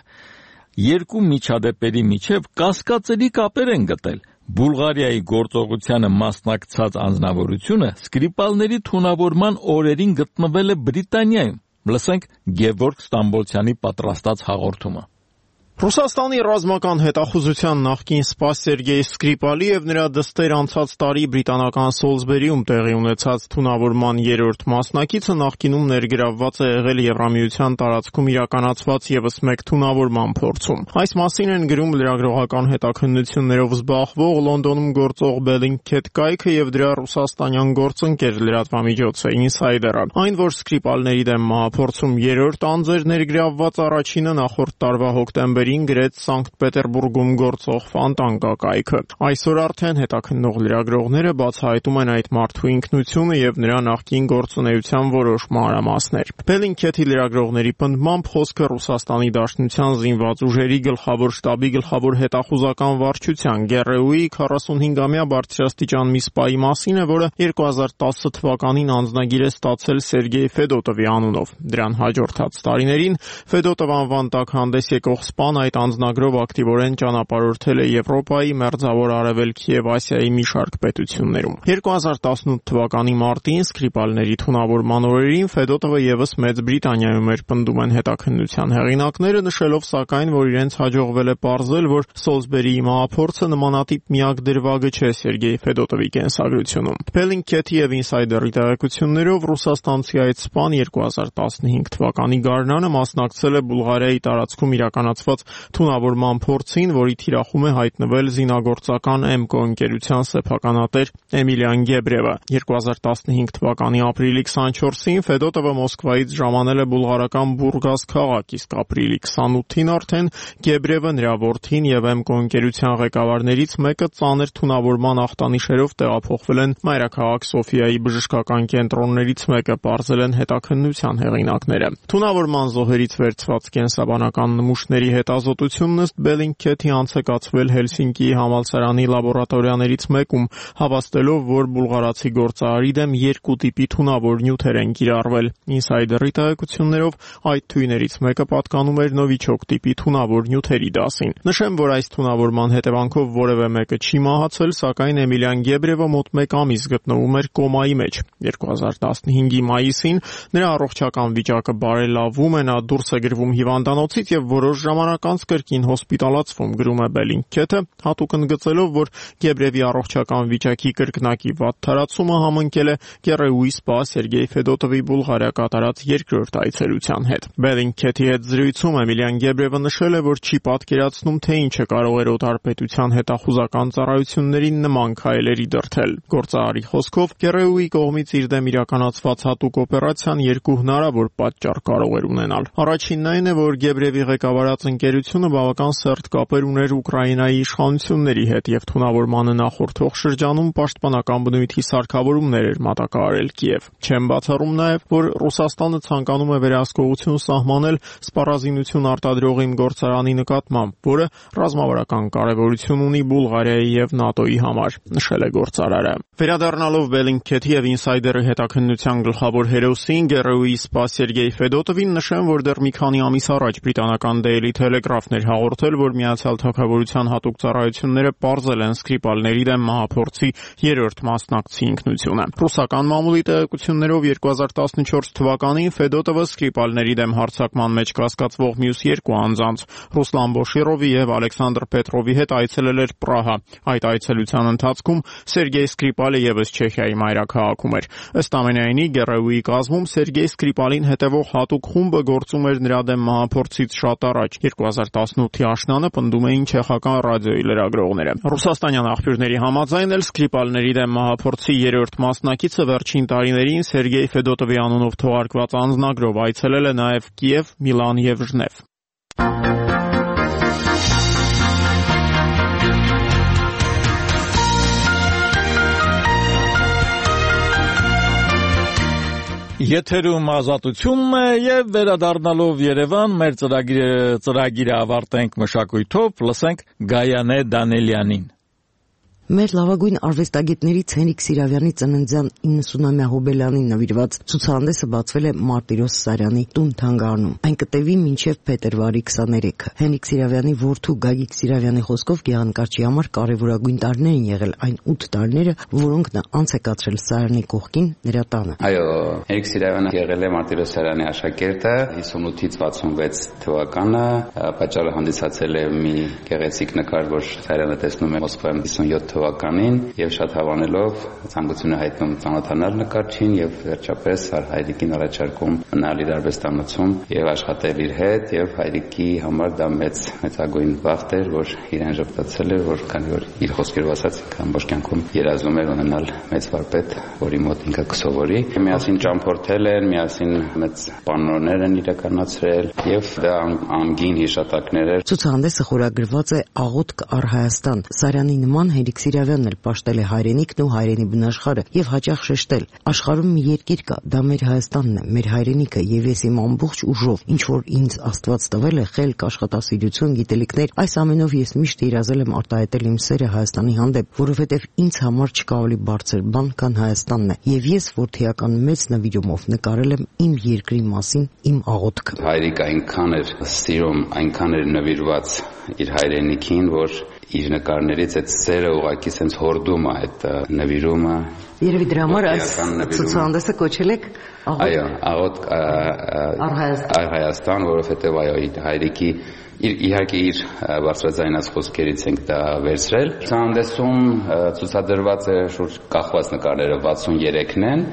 երկու միջադեպերի միջև կասկածելի կապեր են գտել։ Բուլղարիայի գործողությանը մասնակցած անձնավորությունը Սկրիպալների թունավորման օրերին գտնվել է Բրիտանիայում։ Լսենք Գևորգ Ստամբոլցյանի պատրաստած հաղորդումը։ Ռուսաստանի ռազմական հետախուզության նախկին սպա Սերգեյ Սկրիպալի եւ նրա դստեր անցած տարի բրիտանական Սոլսբերիում տեղի ունեցած թունավորման երրորդ մասնակիցը նախկինում ներգրավված է եղել Եվրամիության տարածքում իրականացված եւս մեկ թունավորման փորձում։ Այս մասին են գրում լրագրողական հետաքննություններով զբաղվող Լոնդոնում գործող Bellingcat կայքը եւ դրա ռուսաստանյան գործընկեր լրատվամիջոցը Insider-ը։ Այն, որ Սկրիպալների դեմ մահափորձում երրորդ անձ էր ներգրավված, առաջինը նախորդ տարվա հոկտեմբերի գրեց Սանկտ Պետերբուրգում գործող Ֆանտանկա կայքը։ Այսօր արդեն հետաքննող լրագրողները բացահայտում են այդ մարդու ինքնությունը եւ նրա նախկին գործունեության որոշ մանրամասներ։ Bellingcat-ի լրագրողների պնդմամբ խոսքը Ռուսաստանի Դաշնության զինված ուժերի գլխավոր շտաբի գլխավոր հետախուզական վարչության Գ R U-ի քառասունհինգամյա բարձրաստիճան մի սպայի մասին է, որը երկու հազար տասը թվականին անձնագիր է ստացել Սերգեյ Ֆեդոտովի անունով։ Դրան հաջորդած տարիներին Ֆեդոտով անվան տակ հանդես եկող սպան այդ անձնագրով ակտիվորեն ճանապարհորդել է Եվրոպայի, Մերձավոր Արևելքի եւ Ասիայի մի շարք պետություններում։ երկու հազար տասնութ թվականի մարտին Սկրիպալների թունավորման օրերին Ֆեդոտովը եւս Մեծ Բրիտանիայում էր, պնդում են հետաքննության հեղինակները, նշելով սակայն, որ իրենց հաջողվել է պարզել, որ Սոլսբերիի մահափորձը նմանատիպ միակ դրվագը չէ Սերգեյ Ֆեդոտովի կենսագրությունում։ Bellingcat-ի եւ Insider-ի տեղեկություններով ռուսաստանցի այդ սպան երկու հազար տասնհինգ թվականի գարնանը մասնակցել է Բուլղարիայի տարածքում իրականացված թունավորման փորձին, որի թիրախում է հայտնվել զինագործական Էմկո ընկերության սեփականատեր Էմիլիան Գեբրևը։ երկու հազար տասնհինգ թվականի ապրիլի քսանչորսին Ֆեդոտովը Մոսկվայից ժամանել է բուլղարական Բուրգաս քաղաք, իսկ ապրիլի քսանութին արդեն Գեբրևը, նրա որդին եւ Էմկո ընկերության ղեկավարներից մեկը ծանր թունավորման ախտանիշերով տեղափոխվել են մայրաքաղաք Սոֆիայի բժշկական կենտրոններից մեկը, պարզել են հետաքննության հեղինակները։ Թունավորման զոհերից վերցված կենսաբանական նմուշների հետազոտությունն ըստ Bellingcat-ի անցկացվել Հելսինկիի համալսարանի լաբորատորիաներից մեկում, հավաստելով, որ բուլղարացի գործարարի դեմ երկու տիպի թունավոր նյութեր են կիրառվել։ Insider-ի տեղեկություններով այդ թույներից մեկը պատկանում էր նովիչոկ տիպի թունավոր նյութերի դասին։ Նշեմ, որ այս թունավորման հետևանքով որևէ մեկը չի մահացել, սակայն Էմիլիան Գեբրևը մոտ մեկ ամիս գտնվում էր կոմայի մեջ։ երկու հազար տասնհինգի մայիսին նրա առողջական վիճակը բարելավում է, նա դուրս է գրվում հիվանդանոցից եւ որոշ ժամանակ անց կրկին հոսպիտալացվում, գրում է Bellingcat-ը, հատուկ ընդգծելով, որ Գեբրևի առողջական վիճակի կրկնակի վատ թարացումը համընկել է Գ R U-ի սպա Սերգեյ Ֆեդոտովի Բուլղարիա կատարած երկրորդ այցելության հետ։ Bellingcat-ի հետ զրույցում Էմիլիան Գեբրևը նշել է, որ չի պատկերացնում, թե ինչը կարող էր օտարպետության հետախուզական ծառայություններին նման քայլերի դրդել։ Գործարարի խոսքով Գ R U-ի կողմից իր դեմ իրականացված հատուկ օպերացիան երկու հնարավոր պատճառ կարող էր ունենալ։ Առաջինն այն է, որ Գեբրևի ղեկավարած ընկերությունը բավական սերտ կապեր ուներ Ուկրաինայի իշխանությունների հետ եւ թունավորմանը նախորդող շրջանում պաշտպանական բնույթի սարքավորումներ էր մատակարարել Կիև։ Չեմ բացառում նաեւ, որ Ռուսաստանը ցանկանում է վերահսկողություն սահմանել սպառազինություն արտադրող իմ գործարանի նկատմամբ, որը ռազմավարական կարևորություն ունի Բուլղարիայի եւ ՆԱՏՕ-ի համար, նշել է գործարարը։ Վերադառնալով Bellingcat-ի եւ Insider-ի հետաքննության գլխավոր հերոսին Գ R U-ի սպա Սերգեյ Ֆեդոտովին նշեմ, որ դեռ մի քանի ամիս առաջ բրիտանական Daily Տելեգրաֆն էր հաղորդել, որ Միացյալ Թագավորության հատուկ ծառայությունները պարզել են Սկրիպալների դեմ մահափորձի երրորդ մասնակցի ինքնությունը։ Ռուսական մամուլի տեղեկություններով երկու հազար տասնչորս թվականին Ֆեդոտովը Սկրիպալների դեմ հարձակման մեջ կասկածվող մյուս երկու անձանց՝ Ռուսլան Բոշիրովի եւ Ալեքսանդր Պետրովի հետ այցելել էր Պրահա։ Այդ այցելության ընթացքում Սերգեյ Սկրիպալը եւս Չեխիայի մայրաքաղաքում էր։ Ըստ ամենայնի, Գեռեուի կազմում Սերգեյ Սկրիպալին հետևող հատուկ խումբը գործում էր նրա դեմ մահափորձից շատ առաջ։ երկու հազար տասնութի աշնանը պնդում էին չեխական ռադիոյի լրագրողները։ Ռուսաստանյան աղբյուրների համաձայն էլ Սկրիպալների դեմ մահափորձի երրորդ մասնակիցը վերջին տարիներին Սերգեյ Ֆեդոտովի անունով թողարկված անձնագրով այցելել է նաև Կիև, Միլան եւ Ժնև։ Եթերում Ազատությունն է եւ վերադառնալով Երևան մեր ծրագիրը ծրագիրը ավարտենք մշակույթով, լսենք Գայանե Դանելյանին։ Մեր լավագույն արվեստագետներից Հենրիկ Սիրավյանի ծննդյան իննսունամյա հոբելյանին նվիրված ցուցահանդեսը բացվել է Մարտիրոս Սարյանի տուն-թանգարանում։ Այն կտևի մինչև փետրվարի քսաներեքը։ Հենրիկ Սիրավյանի որդու Գագիկ Սիրավյանի խոսքով Գեղանկարչի համար կարևորագույն տարիներ են եղել այն ութ տարիները, որոնք նա անց է կացրել Սարյանի կողքին նրա տանը։ Այո, Հենրիկ Սիրավյանը եղել է Մարտիրոս Սարյանի աշակերտը հիսունութից վաթսունվեց թվականը, պատճառը հանդիսացել է մի գեղեցիկ նկար, որ Սարյանը տեսնում է Մոսկվայում հիսունյոթ թվականին եւ շատ հավանելով ցանկություն է հայտնում ծանոթանալ նկարչին եւ վերջապես հայրիկին առաջարկում մնալ իր արվեստանոցում եւ աշխատել իր հետ եւ հայրիկի համար դա մեծ մեծագույն բախտ էր, որ իրեն ժպտացել էր, որ քանի որ իր խոսքերով ասած ամբողջ կյանքում երազում էր ունենալ մեծ վարպետ, որի մոտ ինքը կսովորի։ Միասին ճամփորդել են, միասին մեծ պանոներ են իրականացրել եւ դա անգին հիշատակներ էր։ Ցուցահանդեսը խորագրված է Աղոթք առ Հայաստան։ Սարյանի նման Հենրիկ Սիրավյանն էլ պաշտել է հայրենիքն ու հայրենի բնաշխարհը եւ հաճախ շեշտել. աշխարհում մի երկիր կա, դա մեր Հայաստանն է, մեր հայրենիքը եւ ես իմ ամբողջ ուժով, ինչ որ ինձ Աստված տվել է, խելք, աշխատասիրություն, գիտելիքներ, այս ամենով ես միշտ երազել եմ արտահայտել իմ սերը Հայաստանի հանդեպ, որովհետեւ ինձ համար չկա ավելի բարձր բան, քան Հայաստանն է։ Եվ ես որդիական մեծ նվիրումով նկարել եմ իմ երկրի մասին իմ աղոթքը։ Հայրիկ այնքան էր սիրում, այնքան էր նվիրված իր հայրենիքին, որ իր նկարներից այդ սերը ուղղակի sense հորդում է այդ նվիրումը։ Երևի դրա համար այս ցուցահանդեսը կոչել եք Այո, աղոթք առ Հայաստան, որովհետև այո, հայրիկի իհարկե իր բարձրաձայնած խոսքերից ենք դա վերցրել։ Ցուցահանդեսում ցուցադրված է շուրջ կախված նկարները վաթսուններեքն են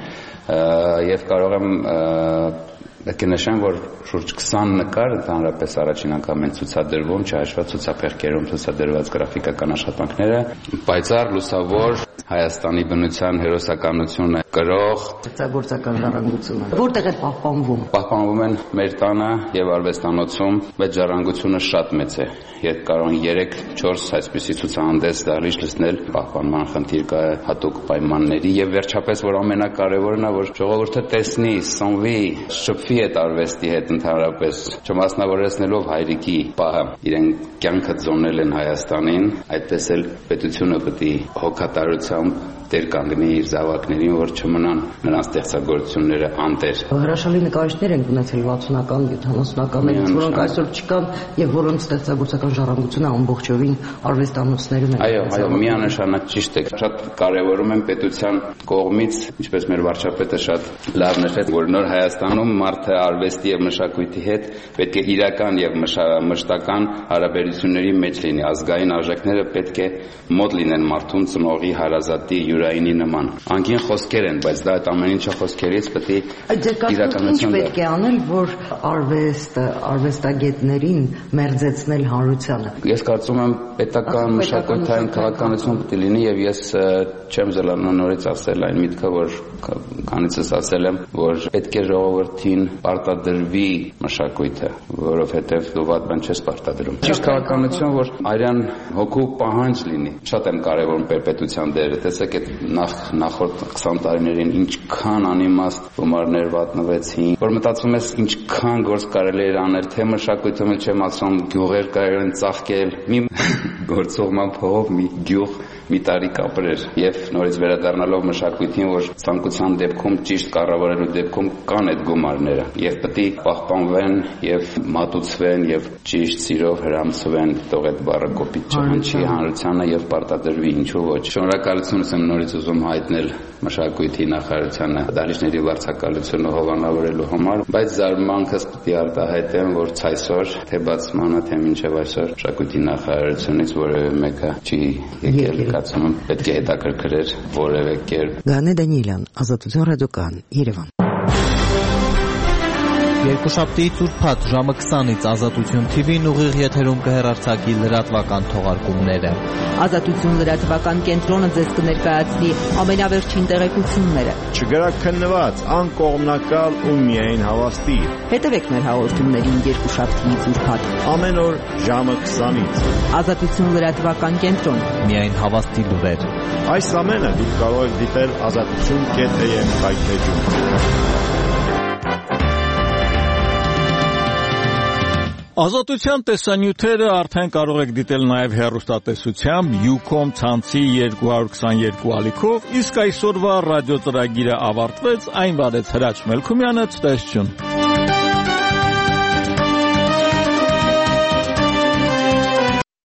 եւ կարող եմ պետք է նշեմ, որ շուրջ քսան նկար ընդհանրապես առաջին անգամ են ցուցադրվում, չհաշված ցուցափեղկերում ցուցադրված գրաֆիկական աշխատանքները, պայծառ լուսավոր Հայաստանի բնության հերոսականությունը կրող ստեղծագործական ժառանգությունը որտեղ է պահպանվում։ Պահպանվում են մեր տանը եւ արվեստանոցում, բայց ժառանգությունը շատ մեծ է։ Երբ կարող են երեք չորս այսպիսի ցուցահանդես դահլիճ լցնել, պահպանման խնդիր կա հատուկ պայմանների եւ վերջապես որ ամենակարևորն է, որ ժողովուրդը տեսնի, սնվի, շփվի այդ արվեստի հետ ընդհանրապես, չմասնավորեցնելով հայրիկի պահը, իրեն կյանքը ծոնել են Հայաստանին, այդպես էլ պետությունը պետք է հոգատարությամբ դեր կանգնի իր զավակներին, որ չմնան նրանց ստեղծագործությունները անտեր։ Հրաշալի նկարիչներ են ունեցել վաթսունական, յոթանասունականներից, որոնք այսօր չկան եւ որոնց ստեղծագործական ժառանգությունը ամբողջովին արվեստանոցներում է։ Այո, այո, միանշանակ ճիշտ է։ Շատ կարևորում են պետության կողմից, ինչպես մեր վարչապետը շատ լավ նշեց, որ նոր Հայաստանում մարդը արվեստի եւ մշակույթի հետ պետք է իրական եւ մշտական հարաբերությունների մեջ լինի։ Ազգային արժեքները պետք է մոտ լինեն մարդուն ծնողի, հարազատի, յուրայինի նման։ Անկին խոսքեր են, բայց դա այդ ամեն ինչը խոսքերից պետք է իրականություն պետք է անել, որ արվեստը, արվեստագետներին մերձեցնել հանրությանը։ Ես կարծում եմ պետական մշակութային քաղաքականություն պետք է լինի եւ ես չեմ զլանում նորից ասել այն միտքը, որ քանիցս ասել եմ, որ պետք է ժողովրդին պարտադրվի մշակույթը, որովհետեւ դու վատ բան չես պարտադրում։ Ճիշտ քաղաքականություն, որ արյան հոգու պահանջ լինի։ Շատ եմ կարևորում պետության դերը։ Տեսեք այդ նախ նախորդ քսան տարիներին ինչքան անիմաստ գումարներ վատնվեցին, որ մտածում ես ինչքան գործ կարելի էր անել, թե մշակույթում չեմ ասում գյուղեր կարելի են ծաղկել, մի գործողման փողով մի գյուղ մի տարի կապրեր եւ նորից վերադառնալով մշակույթին, որ ցանկության դեպքում ճիշտ կառավարելու դեպքում կան այդ գումարները եւ պետք է պահպանվեն եւ մատուցվեն եւ ճիշտ սիրով հրամսվեն, թող այդ բառը կոպիտ չհնչի հանրությանը եւ պարտադրվի, ինչու ոչ։ Շնորհակալություն եմ նորից ուզում հայտնել մշակույթի նախարարությանը դահլիճների վարձակալությունը հովանավորելու համար, բայց զարմանքս պետք է արտահայտեմ, որ այսօր թե բացմանը, թե մինչև այսօր մշակույթի նախարարությունից որևէ մեկը չի եկել, կարծում եմ պետք է հետաքրքրեր որևէ կերպ։ Գանե Դանիելյան, Ազատություն ռադիոկայան, Երևան։ Երկուշաբթի ծուրփաթ ժամը քսանից Ազատություն թի վին ուղիղ եթերում կհեռարձակի լրատվական թողարկումները։ Ազատություն լրատվական կենտրոնը ձեզ կներկայացնի ամենավերջին տեղեկությունները։ Չգրաքննված, անկողմնակալ ու միայն հավաստի։ Հետևեք մեր հաղորդումներին երկուշաբթի ծուրփաթ ամեն օր ժամը քսանից։ Ազատություն լրատվական կենտրոն, միայն հավաստի լուրեր։ Այս ամենը դուք կարող եք դիտել ազատություն կետ է եմ հայթեջում։ Ազատության տեսանյութերը արդեն կարող եք դիտել նաև հեռուստատեսությամբ Ucom ցանցի երկու հարյուր քսաներկու ալիքով, իսկ այսօրվա ռադիո ծրագիրը ավարտվեց, այն վարեց Հրաչ Մելքումյանը, ցտեսություն։